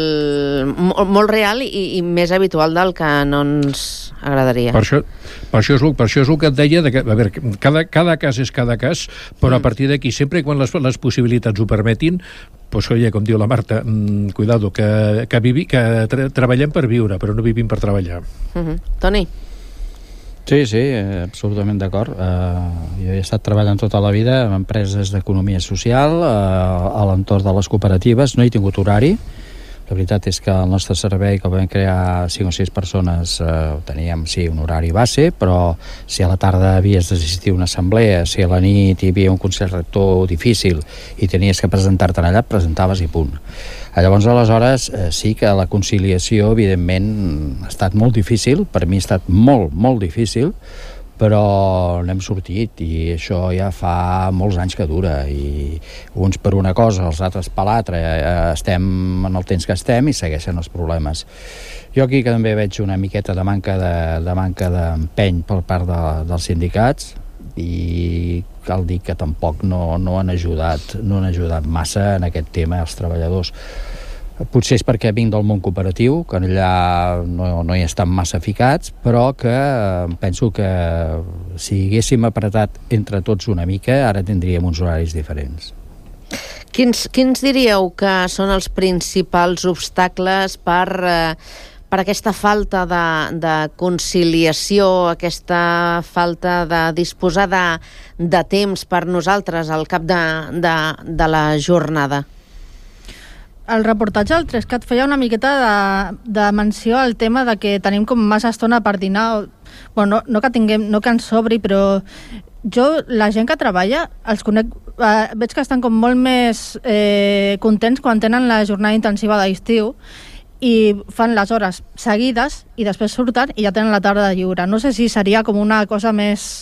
molt real i més habitual del que no ens agradaria. Per això és el que et deia, a veure, cada cas és cada cas, però a partir d'aquí, sempre quan les possibilitats ho permetin, pues oye, com diu la Marta, cuidado, que treballem per viure, però no vivim per treballar. Toni? Sí, absolutament d'acord. Jo he estat treballant tota la vida en empreses d'economia social, a l'entorn de les cooperatives, no he tingut horari. La veritat és que el nostre servei, que vam crear 5 o 6 persones, teníem, sí, un horari base, però si a la tarda havies d'assistir a una assemblea, si a la nit hi havia un consell rector difícil i tenies que presentar-te allà, presentaves i punt. Llavors, aleshores, sí que la conciliació, evidentment, ha estat molt difícil, per mi ha estat molt, molt difícil, però n'hem sortit, i això ja fa molts anys que dura, i uns per una cosa, els altres per l'altra, estem en el temps que estem i segueixen els problemes. Jo aquí també veig una miqueta de manca d'empeny per part dels sindicats, i cal dir que tampoc no han ajudat massa en aquest tema els treballadors. Potser és perquè vinc del món cooperatiu, que allà no hi estan massa ficats, però que penso que si haguéssim apretat entre tots una mica, ara tindríem uns horaris diferents. Quins diríeu que són els principals obstacles per aquesta falta de conciliació, aquesta falta de disposar de temps per nosaltres al cap de la jornada? El reportatge del 3CAT feia una miqueta de menció al tema de que tenim com massa estona per dinar. Bueno, no que ens sobri, però jo, la gent que treballa, els conec, veig que estan com molt més contents quan tenen la jornada intensiva d'estiu i fan les hores seguides i després surten i ja tenen la tarda de lliure. No sé si seria com una cosa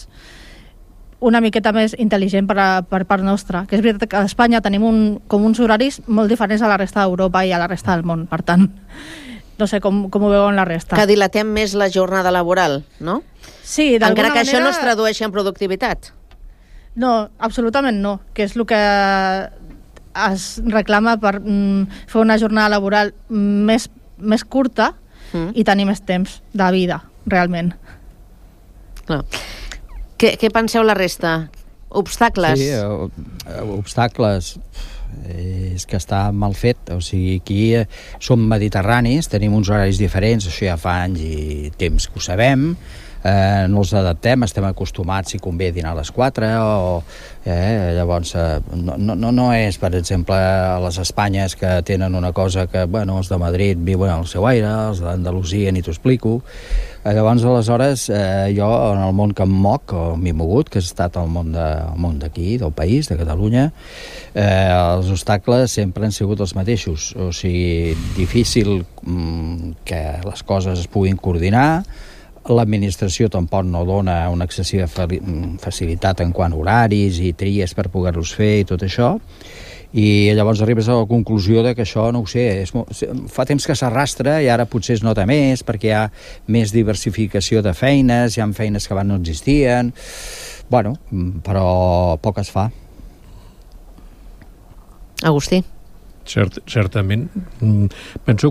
una miqueta més intel·ligent per part nostra, que és veritat que a Espanya tenim com uns horaris molt diferents a la resta d'Europa i a la resta del món, per tant, no sé com ho veuen la resta. Que dilatem més la jornada laboral, no? Sí, d'alguna manera... Encara que això no es tradueixi en productivitat. No, absolutament no, que és el que es reclama per fer una jornada laboral més curta i tenir més temps de vida, realment. Clar. Què penseu la resta? Obstacles? Sí, obstacles. És que està mal fet. O sigui, aquí som mediterranis, tenim uns horaris diferents, això ja fa anys i temps que ho sabem, no els adaptem, estem acostumats si convé dinar a les 4 llavors no és, per exemple, a les Espanyes que tenen una cosa que, bueno, els de Madrid viuen al seu aire, els d'Andalusia ni t'ho explico. Llavors, aleshores, jo en el món que em moc, o m'he mogut, que ha estat el món d'aquí, del país, de Catalunya, els obstacles sempre han sigut els mateixos. O sigui, difícil que les coses es puguin coordinar, l'administració tampoc no dona una excessiva facilitat en quant a horaris i tries per poder-los fer i tot això, i llavors arribes a la conclusió de que això, no ho sé, fa temps que s'arrastra i ara potser es nota més perquè hi ha més diversificació de feines, hi ha feines que abans no existien, bueno, però poc es fa. Agustí? Certament. Penso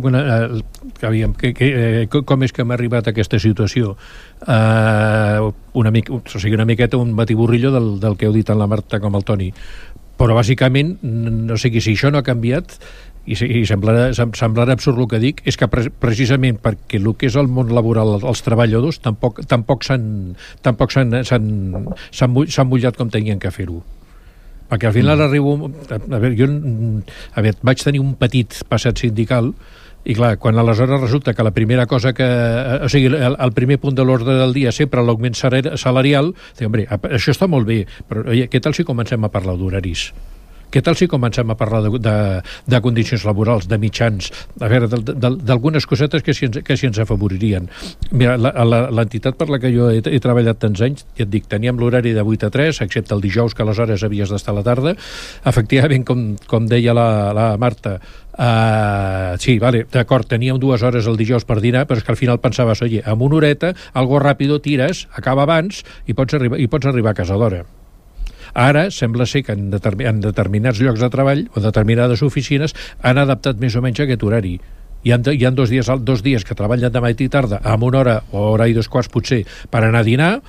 que com és que m'ha arribat a aquesta situació? Una miqueta un batiburrillo del que heu dit tant la Marta com el Toni. Però bàsicament, no sé si això no ha canviat, i semblarà absurd el que dic, és que precisament perquè el que és el món laboral, els treballadors, tampoc s'han mullat com tenien que fer-ho. Perquè al final arribo... vaig tenir un petit passat sindical i clar, quan aleshores resulta que la primera cosa que... O sigui, el primer punt de l'ordre del dia sempre l'augment salarial, dic, hombre, això està molt bé, però què tal si comencem a parlar d'horaris? Què tal si comencem a parlar de condicions laborals, de mitjans, a veure, d'algunes cosetes que si ens afavoririen? Mira, l'entitat per la que jo he treballat tants anys, ja et dic, teníem l'horari de 8 a 3, excepte el dijous, que aleshores havies d'estar a la tarda. Efectivament, com deia la Marta, sí, vale, d'acord, teníem 2 hores el dijous per dinar, però és que al final pensaves, oye, amb una horeta, algo ràpido tires, acaba abans i pots arribar a casa d'hora. Ara sembla ser que en determinats llocs de treball o determinades oficines han adaptat més o menys aquest horari. Hi ha 2 dies que treballen de matí i tarda amb 1 hora o hora i 2 potser per anar a dinar,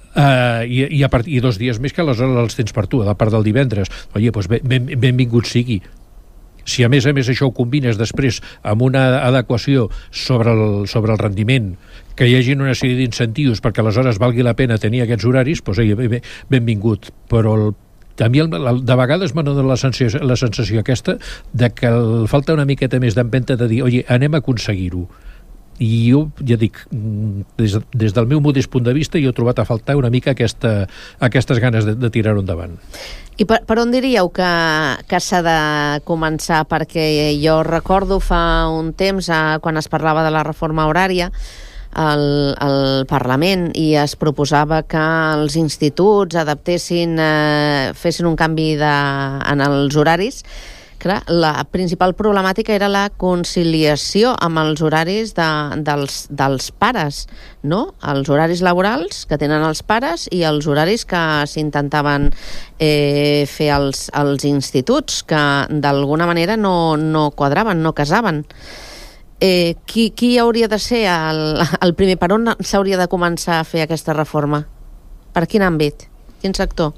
i 2 dies més que aleshores els tens per tu, a la part del divendres. Oye, doncs benvingut sigui. Si a més això ho combines després amb una adequació sobre el rendiment, que hi hagi una sèrie d'incentius perquè aleshores valgui la pena tenir aquests horaris, doncs benvingut. Però també de vegades m'ha donat la sensació aquesta de que falta una miqueta més d'empenta de dir, oye, anem a aconseguir-ho. I jo, ja dic, des del meu modest punt de vista, jo he trobat a faltar una mica aquestes ganes de tirar-ho endavant. I per on diríeu que s'ha de començar? Perquè jo recordo fa un temps, quan es parlava de la reforma horària al Parlament, i es proposava que els instituts adaptessin, fessin un canvi en els horaris. Clar, la principal problemàtica era la conciliació amb els horaris dels pares, no? Els horaris laborals que tenen els pares i els horaris que s'intentaven fer als instituts, que d'alguna manera no quadraven, no casaven. Qui hauria de ser el primer? Per on s'hauria de començar a fer aquesta reforma? Per quin àmbit? Quin sector?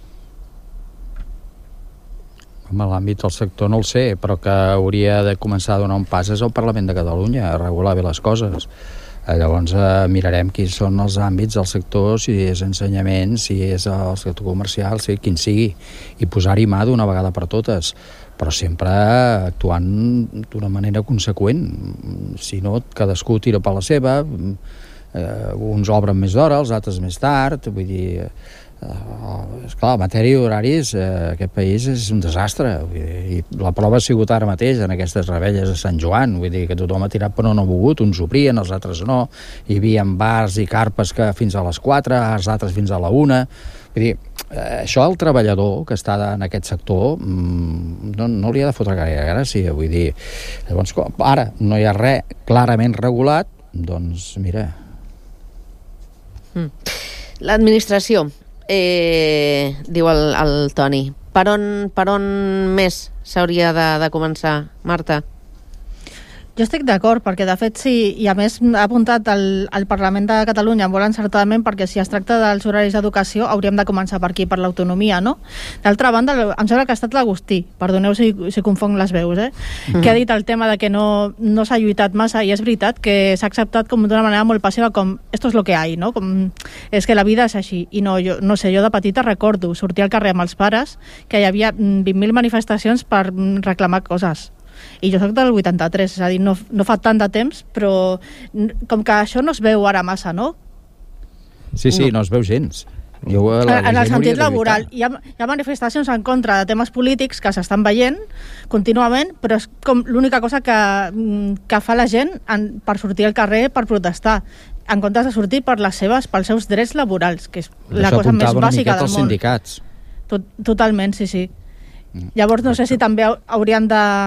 Home, l'àmbit del sector no el sé, però que hauria de començar a donar un pas és el Parlament de Catalunya, a regular bé les coses. Llavors mirarem quins són els àmbits del sector, si és ensenyament, si és el sector comercial, si quin sigui, i posar-hi mà d'una vegada per totes, però sempre actuant d'una manera conseqüent. Si no, cadascú tira per la seva, uns obren més d'hora, els altres més tard, vull dir... Esclar, la matèria d'horaris aquest país és un desastre, i la prova ha sigut ara mateix en aquestes revetlles de Sant Joan, vull dir que tothom ha tirat però no ha mogut, uns obrien, els altres no, hi havia bars i carpes que fins a les 4, els altres fins a la 1, vull dir, això al treballador que està en aquest sector no li ha de fotre gaire gràcia, vull dir, llavors ara no hi ha res clarament regulat, doncs mira. L'administració, diu el Toni. Per on més s'hauria de començar, Marta? Jo estic d'acord, perquè de fet sí, i a més ha apuntat al Parlament de Catalunya molt encertadament, perquè si es tracta dels horaris d'educació hauríem de començar per aquí, per l'autonomia, no? D'altra banda, em sembla que ha estat l'Agustí, perdoneu si confonc les veus, que ha dit el tema de que no s'ha lluitat massa, i és veritat que s'ha acceptat com d'una manera molt passiva, com esto es lo que hay, no? Com, és que la vida és així, i no sé, jo de petita recordo sortir al carrer amb els pares, que hi havia 20.000 manifestacions per reclamar coses. I jo soc del 83, és a dir, no fa tant de temps, però com que això no es veu ara massa, no? Sí, no es veu gens. En el sentit laboral. Hi ha manifestacions en contra de temes polítics que s'estan veient contínuament, però és com l'única cosa que fa la gent per sortir al carrer per protestar, en comptes de sortir pels seus drets laborals, que és la cosa més bàsica del món. Això apuntava una miqueta als sindicats. Totalment, sí. Llavors no sé si també haurien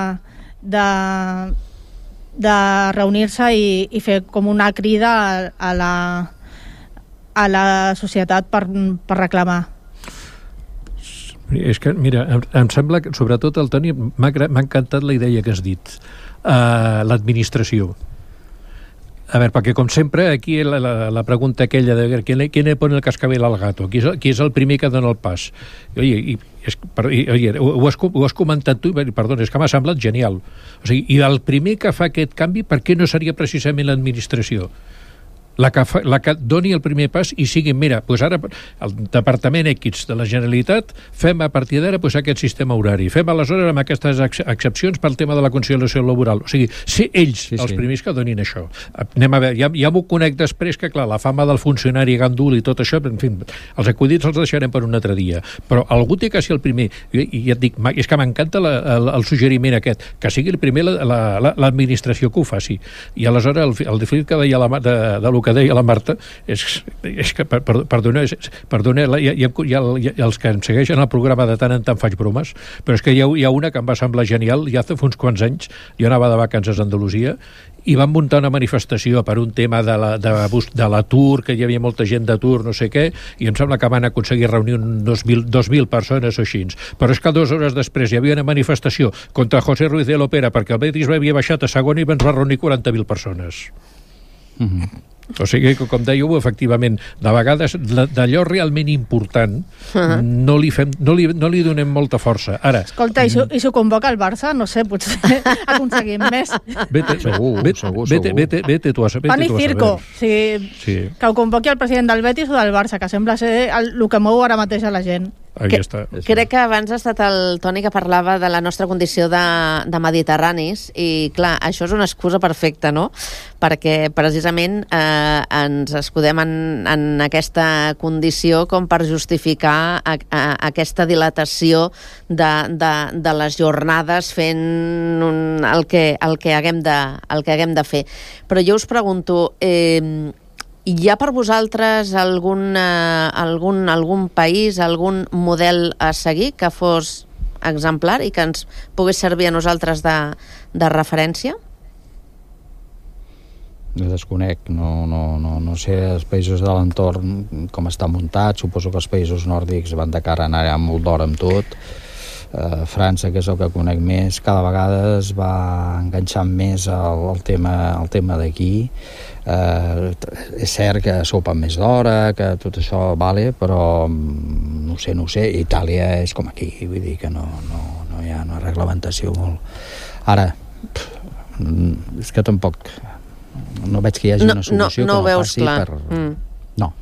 de reunir-se i fer com una crida a la societat per reclamar. És que, mira, em sembla que, sobretot el Toni, m'ha encantat la idea que has dit, l'administració. A ver, perquè com sempre aquí la pregunta aquella de ¿quién le pone el cascabel al gato? Qui és el primer que dona el pas? Oye, ho has comentat tu, perdona, és que m'ha semblat genial. O sigui, i el primer que fa aquest canvi, per què no seria precisament l'administració? La que doni el primer pas i sigui, mira, doncs ara el Departament X de la Generalitat fem a partir d'ara aquest sistema horari, fem aleshores amb aquestes excepcions pel tema de la conciliació laboral, o sigui, ser ells els primers que donin això. Anem a veure, ja m'ho conec després que, clar, la fama del funcionari gandul i tot això, en fi, els acudits els deixarem per un altre dia, però algú té que ser el primer, i ja et dic, és que m'encanta el suggeriment aquest, que sigui el primer l'administració que ho faci, i aleshores el fil que deia de que deia la Marta és que, perdona, els que em segueixen el programa de tant en tant faig bromes, però és que hi ha una que em va semblar genial, ja fa uns quants anys, jo anava de vacances a Andalusia i van muntar una manifestació per un tema de l'atur, que hi havia molta gent d'atur, no sé què, i em sembla que van aconseguir reunir 2.000 persones o així. Però és que 2 hores després hi havia una manifestació contra José Ruiz de l'Opera perquè el Betis havia baixat a segona i ens va reunir 40.000 persones. O sigui que, com dèieu, efectivament, de vegades d'allò realment important no li donem molta força. Ara, escolta, i si ho convoca el Barça, no sé, potser aconseguim més. Vete tu a saber. Pan i circo, que ho convoqui el president del Betis o del Barça, que sembla ser el que mou ara mateix a la gent. Crec que abans ha estat el Toni que parlava de la nostra condició de mediterranis i clar, això és una excusa perfecta, no? Perquè precisament ens escudem en aquesta condició com per justificar aquesta dilatació de les jornades fent el que haguem de fer. Però jo us pregunto, hi ha per vosaltres algun país, algun model a seguir que fos exemplar i que ens pogués servir a nosaltres de referència? Jo desconec, no sé els països de l'entorn com està muntat, suposo que els països nòrdics van de cara a anar molt d'hora amb tot. França, que és el que conec més, cada vegada es va enganxant més el tema d'aquí. És cert que sopen més d'hora, que tot això vale, però no sé, Itàlia és com aquí, vull dir que no hi ha una reglamentació molt. Ara, és que tampoc no veig que hi hagi una solució que no passi per... No.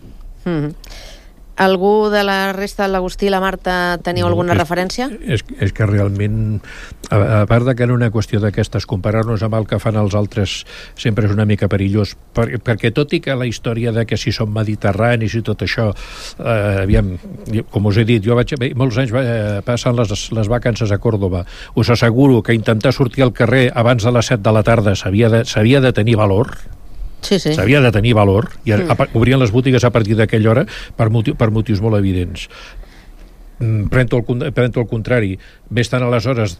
Algú de la resta, l'Agustí i la Marta, teniu alguna referència? És que realment, a part de que en una qüestió d'aquestes, comparar-nos amb el que fan els altres sempre és una mica perillós, perquè tot i que la història de que si som mediterranis i tot això, aviam, com us he dit, jo vaig molts anys passant les vacances a Còrdova, us asseguro que intentar sortir al carrer abans de les 7 de la tarda s'havia de tenir valor. Sí. S'havia de tenir valor i obrien les botigues a partir d'aquella hora per motius molt evidents. Prento el contrari, ves tant aleshores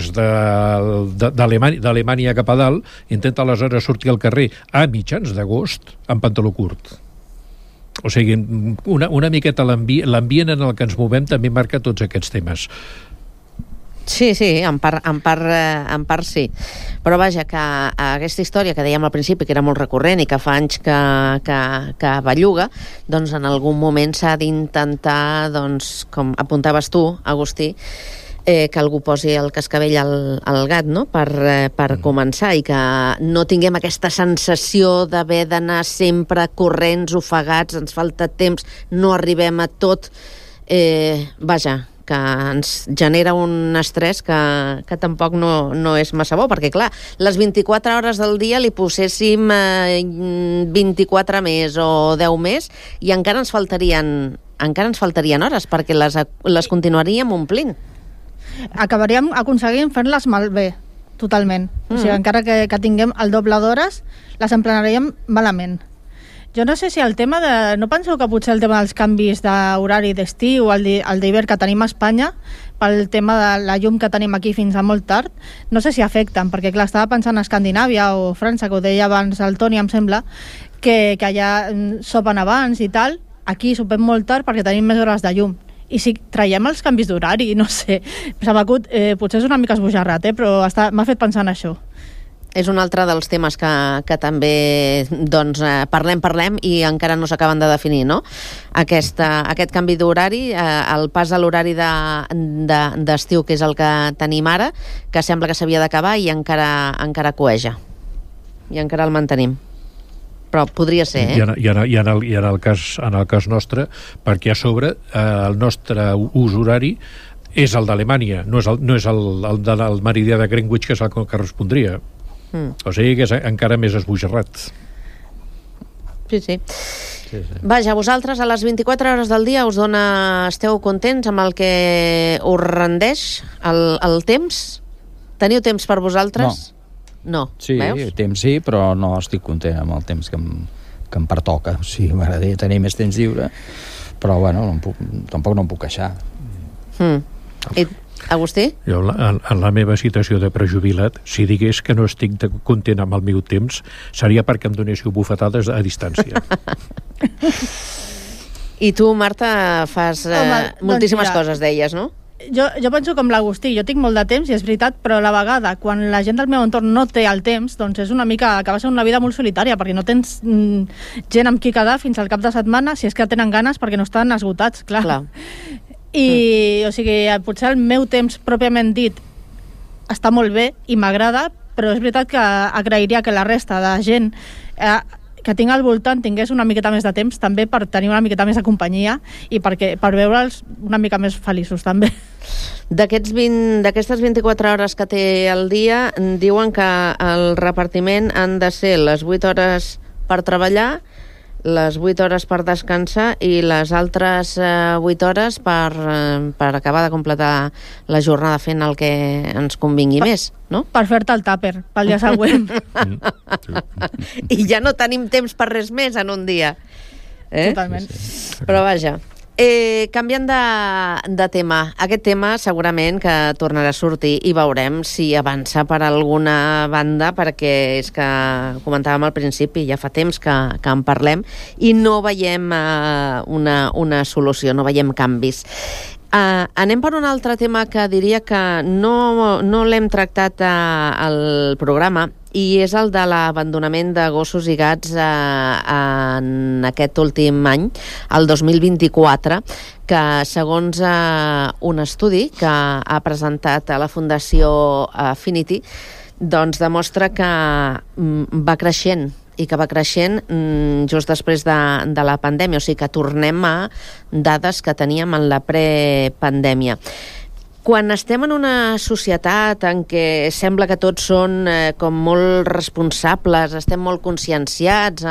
d'Alemanya cap a dalt, intenta aleshores sortir al carrer a mitjans d'agost amb pantaló curt. O sigui, una miqueta l'ambient en el que ens movem també marca tots aquests temes. Sí, en part sí. Però vaja, que aquesta història que dèiem al principi, que era molt recurrent i que fa anys que belluga, doncs en algun moment s'ha d'intentar, doncs, com apuntaves tu, Agustí, que algú posi el cascabell al gat, no? Per començar, i que no tinguem aquesta sensació d'haver d'anar sempre corrents, ofegats, ens falta temps, no arribem a tot. Vaja, que ens genera un estrès que tampoc no és massa bo, perquè clar, les 24 hores del dia li poséssim 24 més o 10 més i encara ens faltarien hores, perquè les continuaríem omplint. Acabaríem aconseguint fent-les malbé, totalment. O sigui, encara que tinguem el doble d'hores, les emplenaríem malament. Jo no sé si el tema de... No penseu que potser el tema dels canvis d'horari d'estiu o el d'hivern que tenim a Espanya, pel tema de la llum que tenim aquí fins a molt tard, no sé si afecten, perquè clar, estava pensant a Escandinàvia o França, que ho deia abans el Toni, em sembla, que allà sopen abans i tal, aquí sopem molt tard perquè tenim més hores de llum. I si traiem els canvis d'horari, no sé, s'ha becut, potser és una mica esbojarrat, però m'ha fet pensar en això. És un altre dels temes que també doncs, parlem i encara no s'acaben de definir, no? Aquest canvi d'horari, el pas a l'horari d'estiu, que és el que tenim ara, que sembla que s'havia d'acabar i encara coeja. I encara el mantenim. Però podria ser, I en el cas nostre, perquè a sobre el nostre ús horari és el d'Alemanya, no és el del meridià de Greenwich, que és el que correspondria. O sigui que és encara més esbojarrat. Sí. Vaja, vosaltres a les 24 hores del dia esteu contents amb el que us rendeix el temps? Teniu temps per vosaltres? No. Sí, veus? temps sí, però no estic content amb el temps que em pertoca. O sigui, m'agradaria tenir més temps lliure, però bueno, tampoc no em puc queixar. I Agustí? Jo, en la meva situació de prejubilat, si digués que no estic content amb el meu temps, seria perquè em donéssiu bufetades a distància. I tu, Marta, fas moltíssimes coses, deies, no? Jo penso com l'Agustí, jo tinc molt de temps i és veritat, però a la vegada, quan la gent del meu entorn no té el temps, doncs és una mica, acaba sent una vida molt solitària, perquè no tens gent amb qui quedar fins al cap de setmana, si és que tenen ganes, perquè no estan esgotats, clar. I, o sigui, potser el meu temps pròpiament dit està molt bé i m'agrada, però és veritat que agrairia que la resta de gent que tinc al voltant tingués una miqueta més de temps també per tenir una miqueta més de companyia i per veure'ls una mica més feliços també. D'aquestes 24 hores que té el dia, diuen que el repartiment han de ser les 8 hores per treballar, les 8 hores per descansar i les altres 8 hores per acabar de completar la jornada fent el que ens convingui més, no? Per fer-te el tàper pel dia següent. I ja no tenim temps per res més en un dia. Totalment. Però vaja, canviant de tema, aquest tema segurament que tornarà a sortir i veurem si avança per alguna banda, perquè és que comentàvem al principi, ja fa temps que en parlem i no veiem una solució, no veiem canvis. Anem per un altre tema que diria que no l'hem tractat al programa, i és el de l'abandonament de gossos i gats en aquest últim any, el 2024, que segons un estudi que ha presentat a la Fundació Affinity, doncs demostra que va creixent i que va creixent just després de la pandèmia, o sigui que tornem a dades que teníem en la prepandèmia. Quan estem en una societat en què sembla que tots són com molt responsables, estem molt conscienciats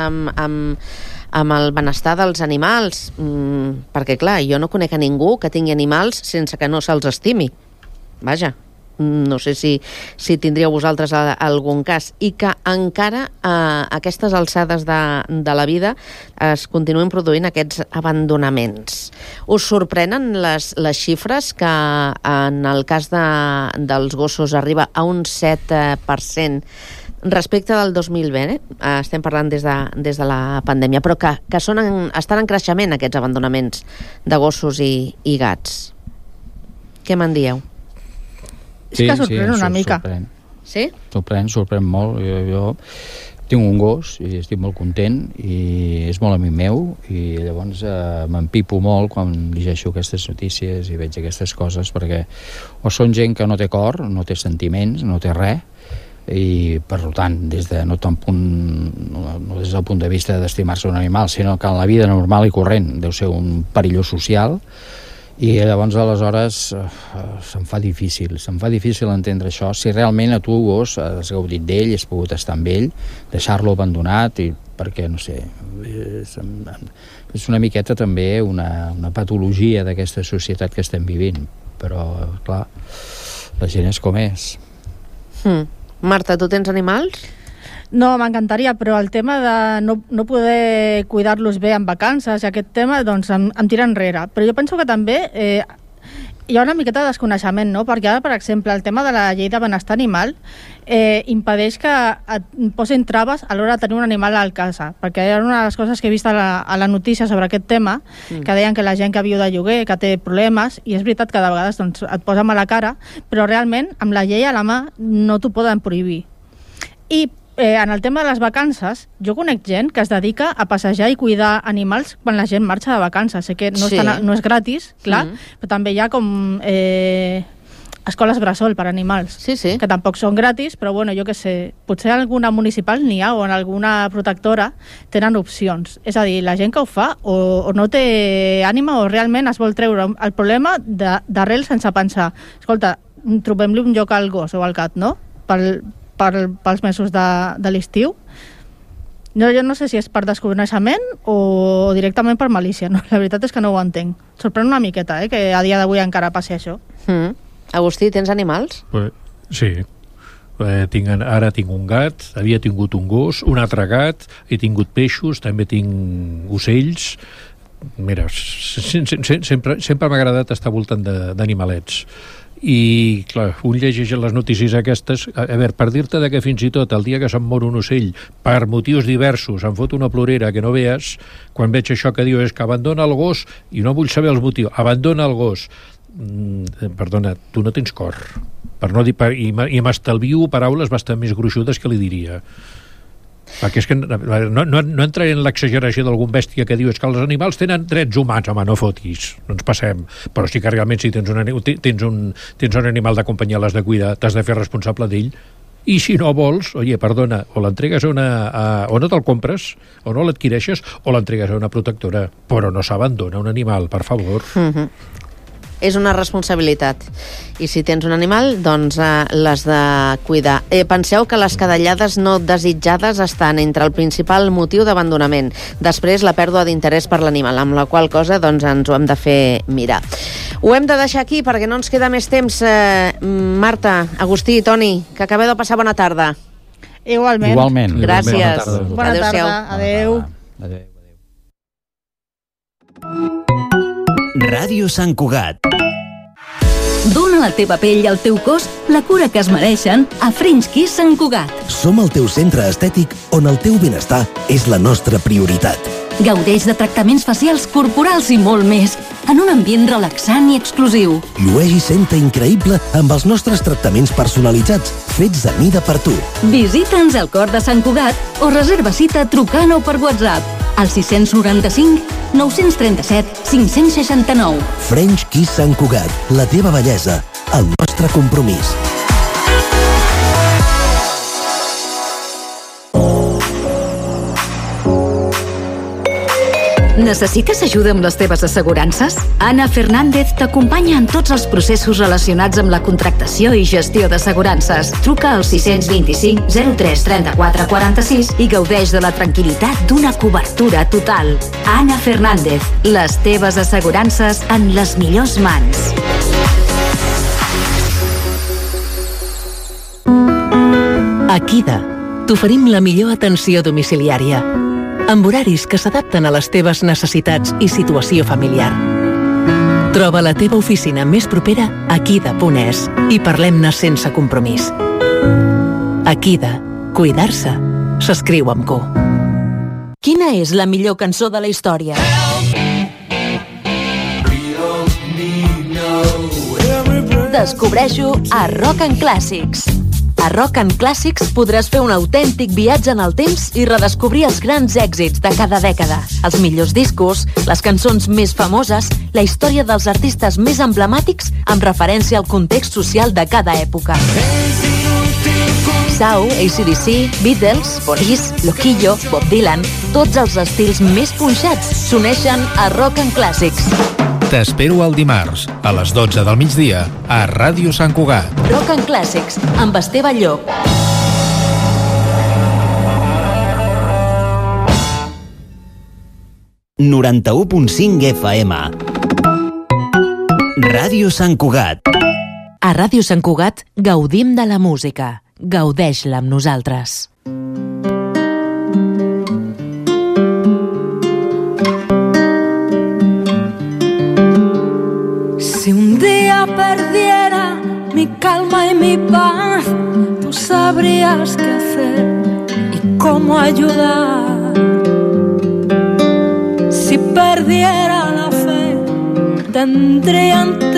amb el benestar dels animals, perquè clar, jo no conec a ningú que tingui animals sense que no se'ls estimi. Vaja, no sé si tindríeu vosaltres algun cas, i que encara a aquestes alçades de la vida es continuen produint aquests abandonaments. Us sorprenen les xifres que en el cas dels gossos arriba a un 7% respecte del 2020, estem parlant des de la pandèmia, però que estan en creixement aquests abandonaments de gossos i gats. Què me'n dieu? És que sorprèn una mica. Sí? Sorprèn molt. Jo tinc un gos i estic molt content i és molt amic meu i llavors m'empipo molt quan llegeixo aquestes notícies i veig aquestes coses, perquè o són gent que no té cor, no té sentiments, no té res, i per tant no des del punt de vista d'estimar-se un animal, sinó que en la vida normal i corrent deu ser un perillós social. I llavors, aleshores, se'm fa difícil entendre això. Si realment a tu, gos, has gaudit d'ell, has pogut estar amb ell, deixar-lo abandonat, i perquè, no sé, és una miqueta també una patologia d'aquesta societat que estem vivint. Però, clar, la gent és com és. Marta, tu tens animals? No, m'encantaria, però el tema de no poder cuidar-los bé en vacances i aquest tema, doncs em tira enrere. Però jo penso que també hi ha una miqueta de desconeixement, no? Perquè ara, per exemple, el tema de la llei de benestar animal impedeix que et posin traves a l'hora de tenir un animal a casa, perquè era una de les coses que he vist a la notícia sobre aquest tema, que deien que la gent que viu de lloguer, que té problemes, i és veritat que de vegades doncs, et posa mala cara, però realment amb la llei a la mà no t'ho poden prohibir. I en el tema de les vacances, jo conec gent que es dedica a passejar i cuidar animals quan la gent marxa de vacances. Sé que no és gratis, clar, però també hi ha com escoles bressol per animals, que tampoc són gratis, però bueno, jo què sé, potser alguna municipal n'hi ha o en alguna protectora tenen opcions. És a dir, la gent que ho fa o no té ànima o realment es vol treure el problema d'arrel sense pensar. Escolta, trobem-li un lloc al gos o al gat, no? Pels mesos de l'estiu. Jo no sé si és per desconeixement o directament per malícia, no? La veritat és que no ho entenc. Sorprèn una miqueta, que a dia d'avui encara passi això. Agustí, tens animals? Sí. Ara tinc un gat, havia tingut un gos, un altre gat, he tingut peixos, també tinc ocells. Mira, sempre m'ha agradat estar voltant d'animalets. I, clar, un llegeix les notícies aquestes, a veure, per dir-te que fins i tot el dia que se'm mor un ocell, per motius diversos, em fot una plorera que no veus, quan veig això que diu és que abandona el gos, i no vull saber els motius, abandona el gos. Perdona, tu no tens cor. Per no dir, i m'estalvio paraules bastant més gruixudes que li diria. Perquè és que no entraré en l'exageració d'algun bèstia que diu és que els animals tenen drets humans. Home, no fotis, no ens passem. Però sí que realment si tens un animal de companyia, l'has de cuidar, t'has de fer responsable d'ell. I si no vols, perdona, o l'entregues o no te'l compres, o no l'adquireixes, o l'entregues a una protectora. Però no s'abandona un animal, per favor. És una responsabilitat. I si tens un animal, doncs l'has de cuidar. Penseu que les cadellades no desitjades estan entre el principal motiu d'abandonament. Després, la pèrdua d'interès per l'animal, amb la qual cosa doncs, ens ho hem de fer mirar. Ho hem de deixar aquí perquè no ens queda més temps. Marta, Agustí, Toni, que acabeu de passar bona tarda. Igualment. Gràcies. Bona tarda. Adéu. Ràdio Sant Cugat. Dóna a la teva pell i al teu cos la cura que es mereixen a French Kiss Sant Cugat. Som el teu centre estètic on el teu benestar és la nostra prioritat. Gaudeix de tractaments facials, corporals i molt més, en un ambient relaxant i exclusiu. Llueix i senta increïble amb els nostres tractaments personalitzats, fets a mida per tu. Visita'ns al cor de Sant Cugat o reserva cita trucant o per WhatsApp al 695 937 569. French Kiss Sant Cugat, la teva bellesa, el nostre compromís. Necessites ajuda amb les teves assegurances? Anna Fernández t'acompanya en tots els processos relacionats amb la contractació i gestió d'assegurances. Truca al 625 03 34 46 i gaudeix de la tranquil·litat d'una cobertura total. Anna Fernández, les teves assegurances en les millors mans. A Kida t'oferim la millor atenció domiciliària, amb horaris que s'adapten a les teves necessitats i situació familiar. Troba la teva oficina més propera a kida.es i parlem-ne sense compromís. A Kida, cuidar-se s'escriu amb Q. Quina és la millor cançó de la història? Descobreixo a Rock and Classics. A Rock and Classics podràs fer un autèntic viatge en el temps i redescobrir els grans èxits de cada dècada, els millors discos, les cançons més famoses, la història dels artistes més emblemàtics amb referència al context social de cada època. Sau, AC/DC, Beatles, Police, Loquillo, Bob Dylan, tots els estils més punxats s'uneixen a Rock and Classics. T'espero el dimarts, a les 12 del migdia, a Ràdio Sant Cugat. Rock and Classics, amb Esteve Llop. ...91.5 FM. Ràdio Sant Cugat. A Ràdio Sant Cugat gaudim de la música. Gaudeix-la amb nosaltres. Si un día perdiera mi calma y mi paz, tú sabrías qué hacer y cómo ayudar. Si perdiera la fe, tendría en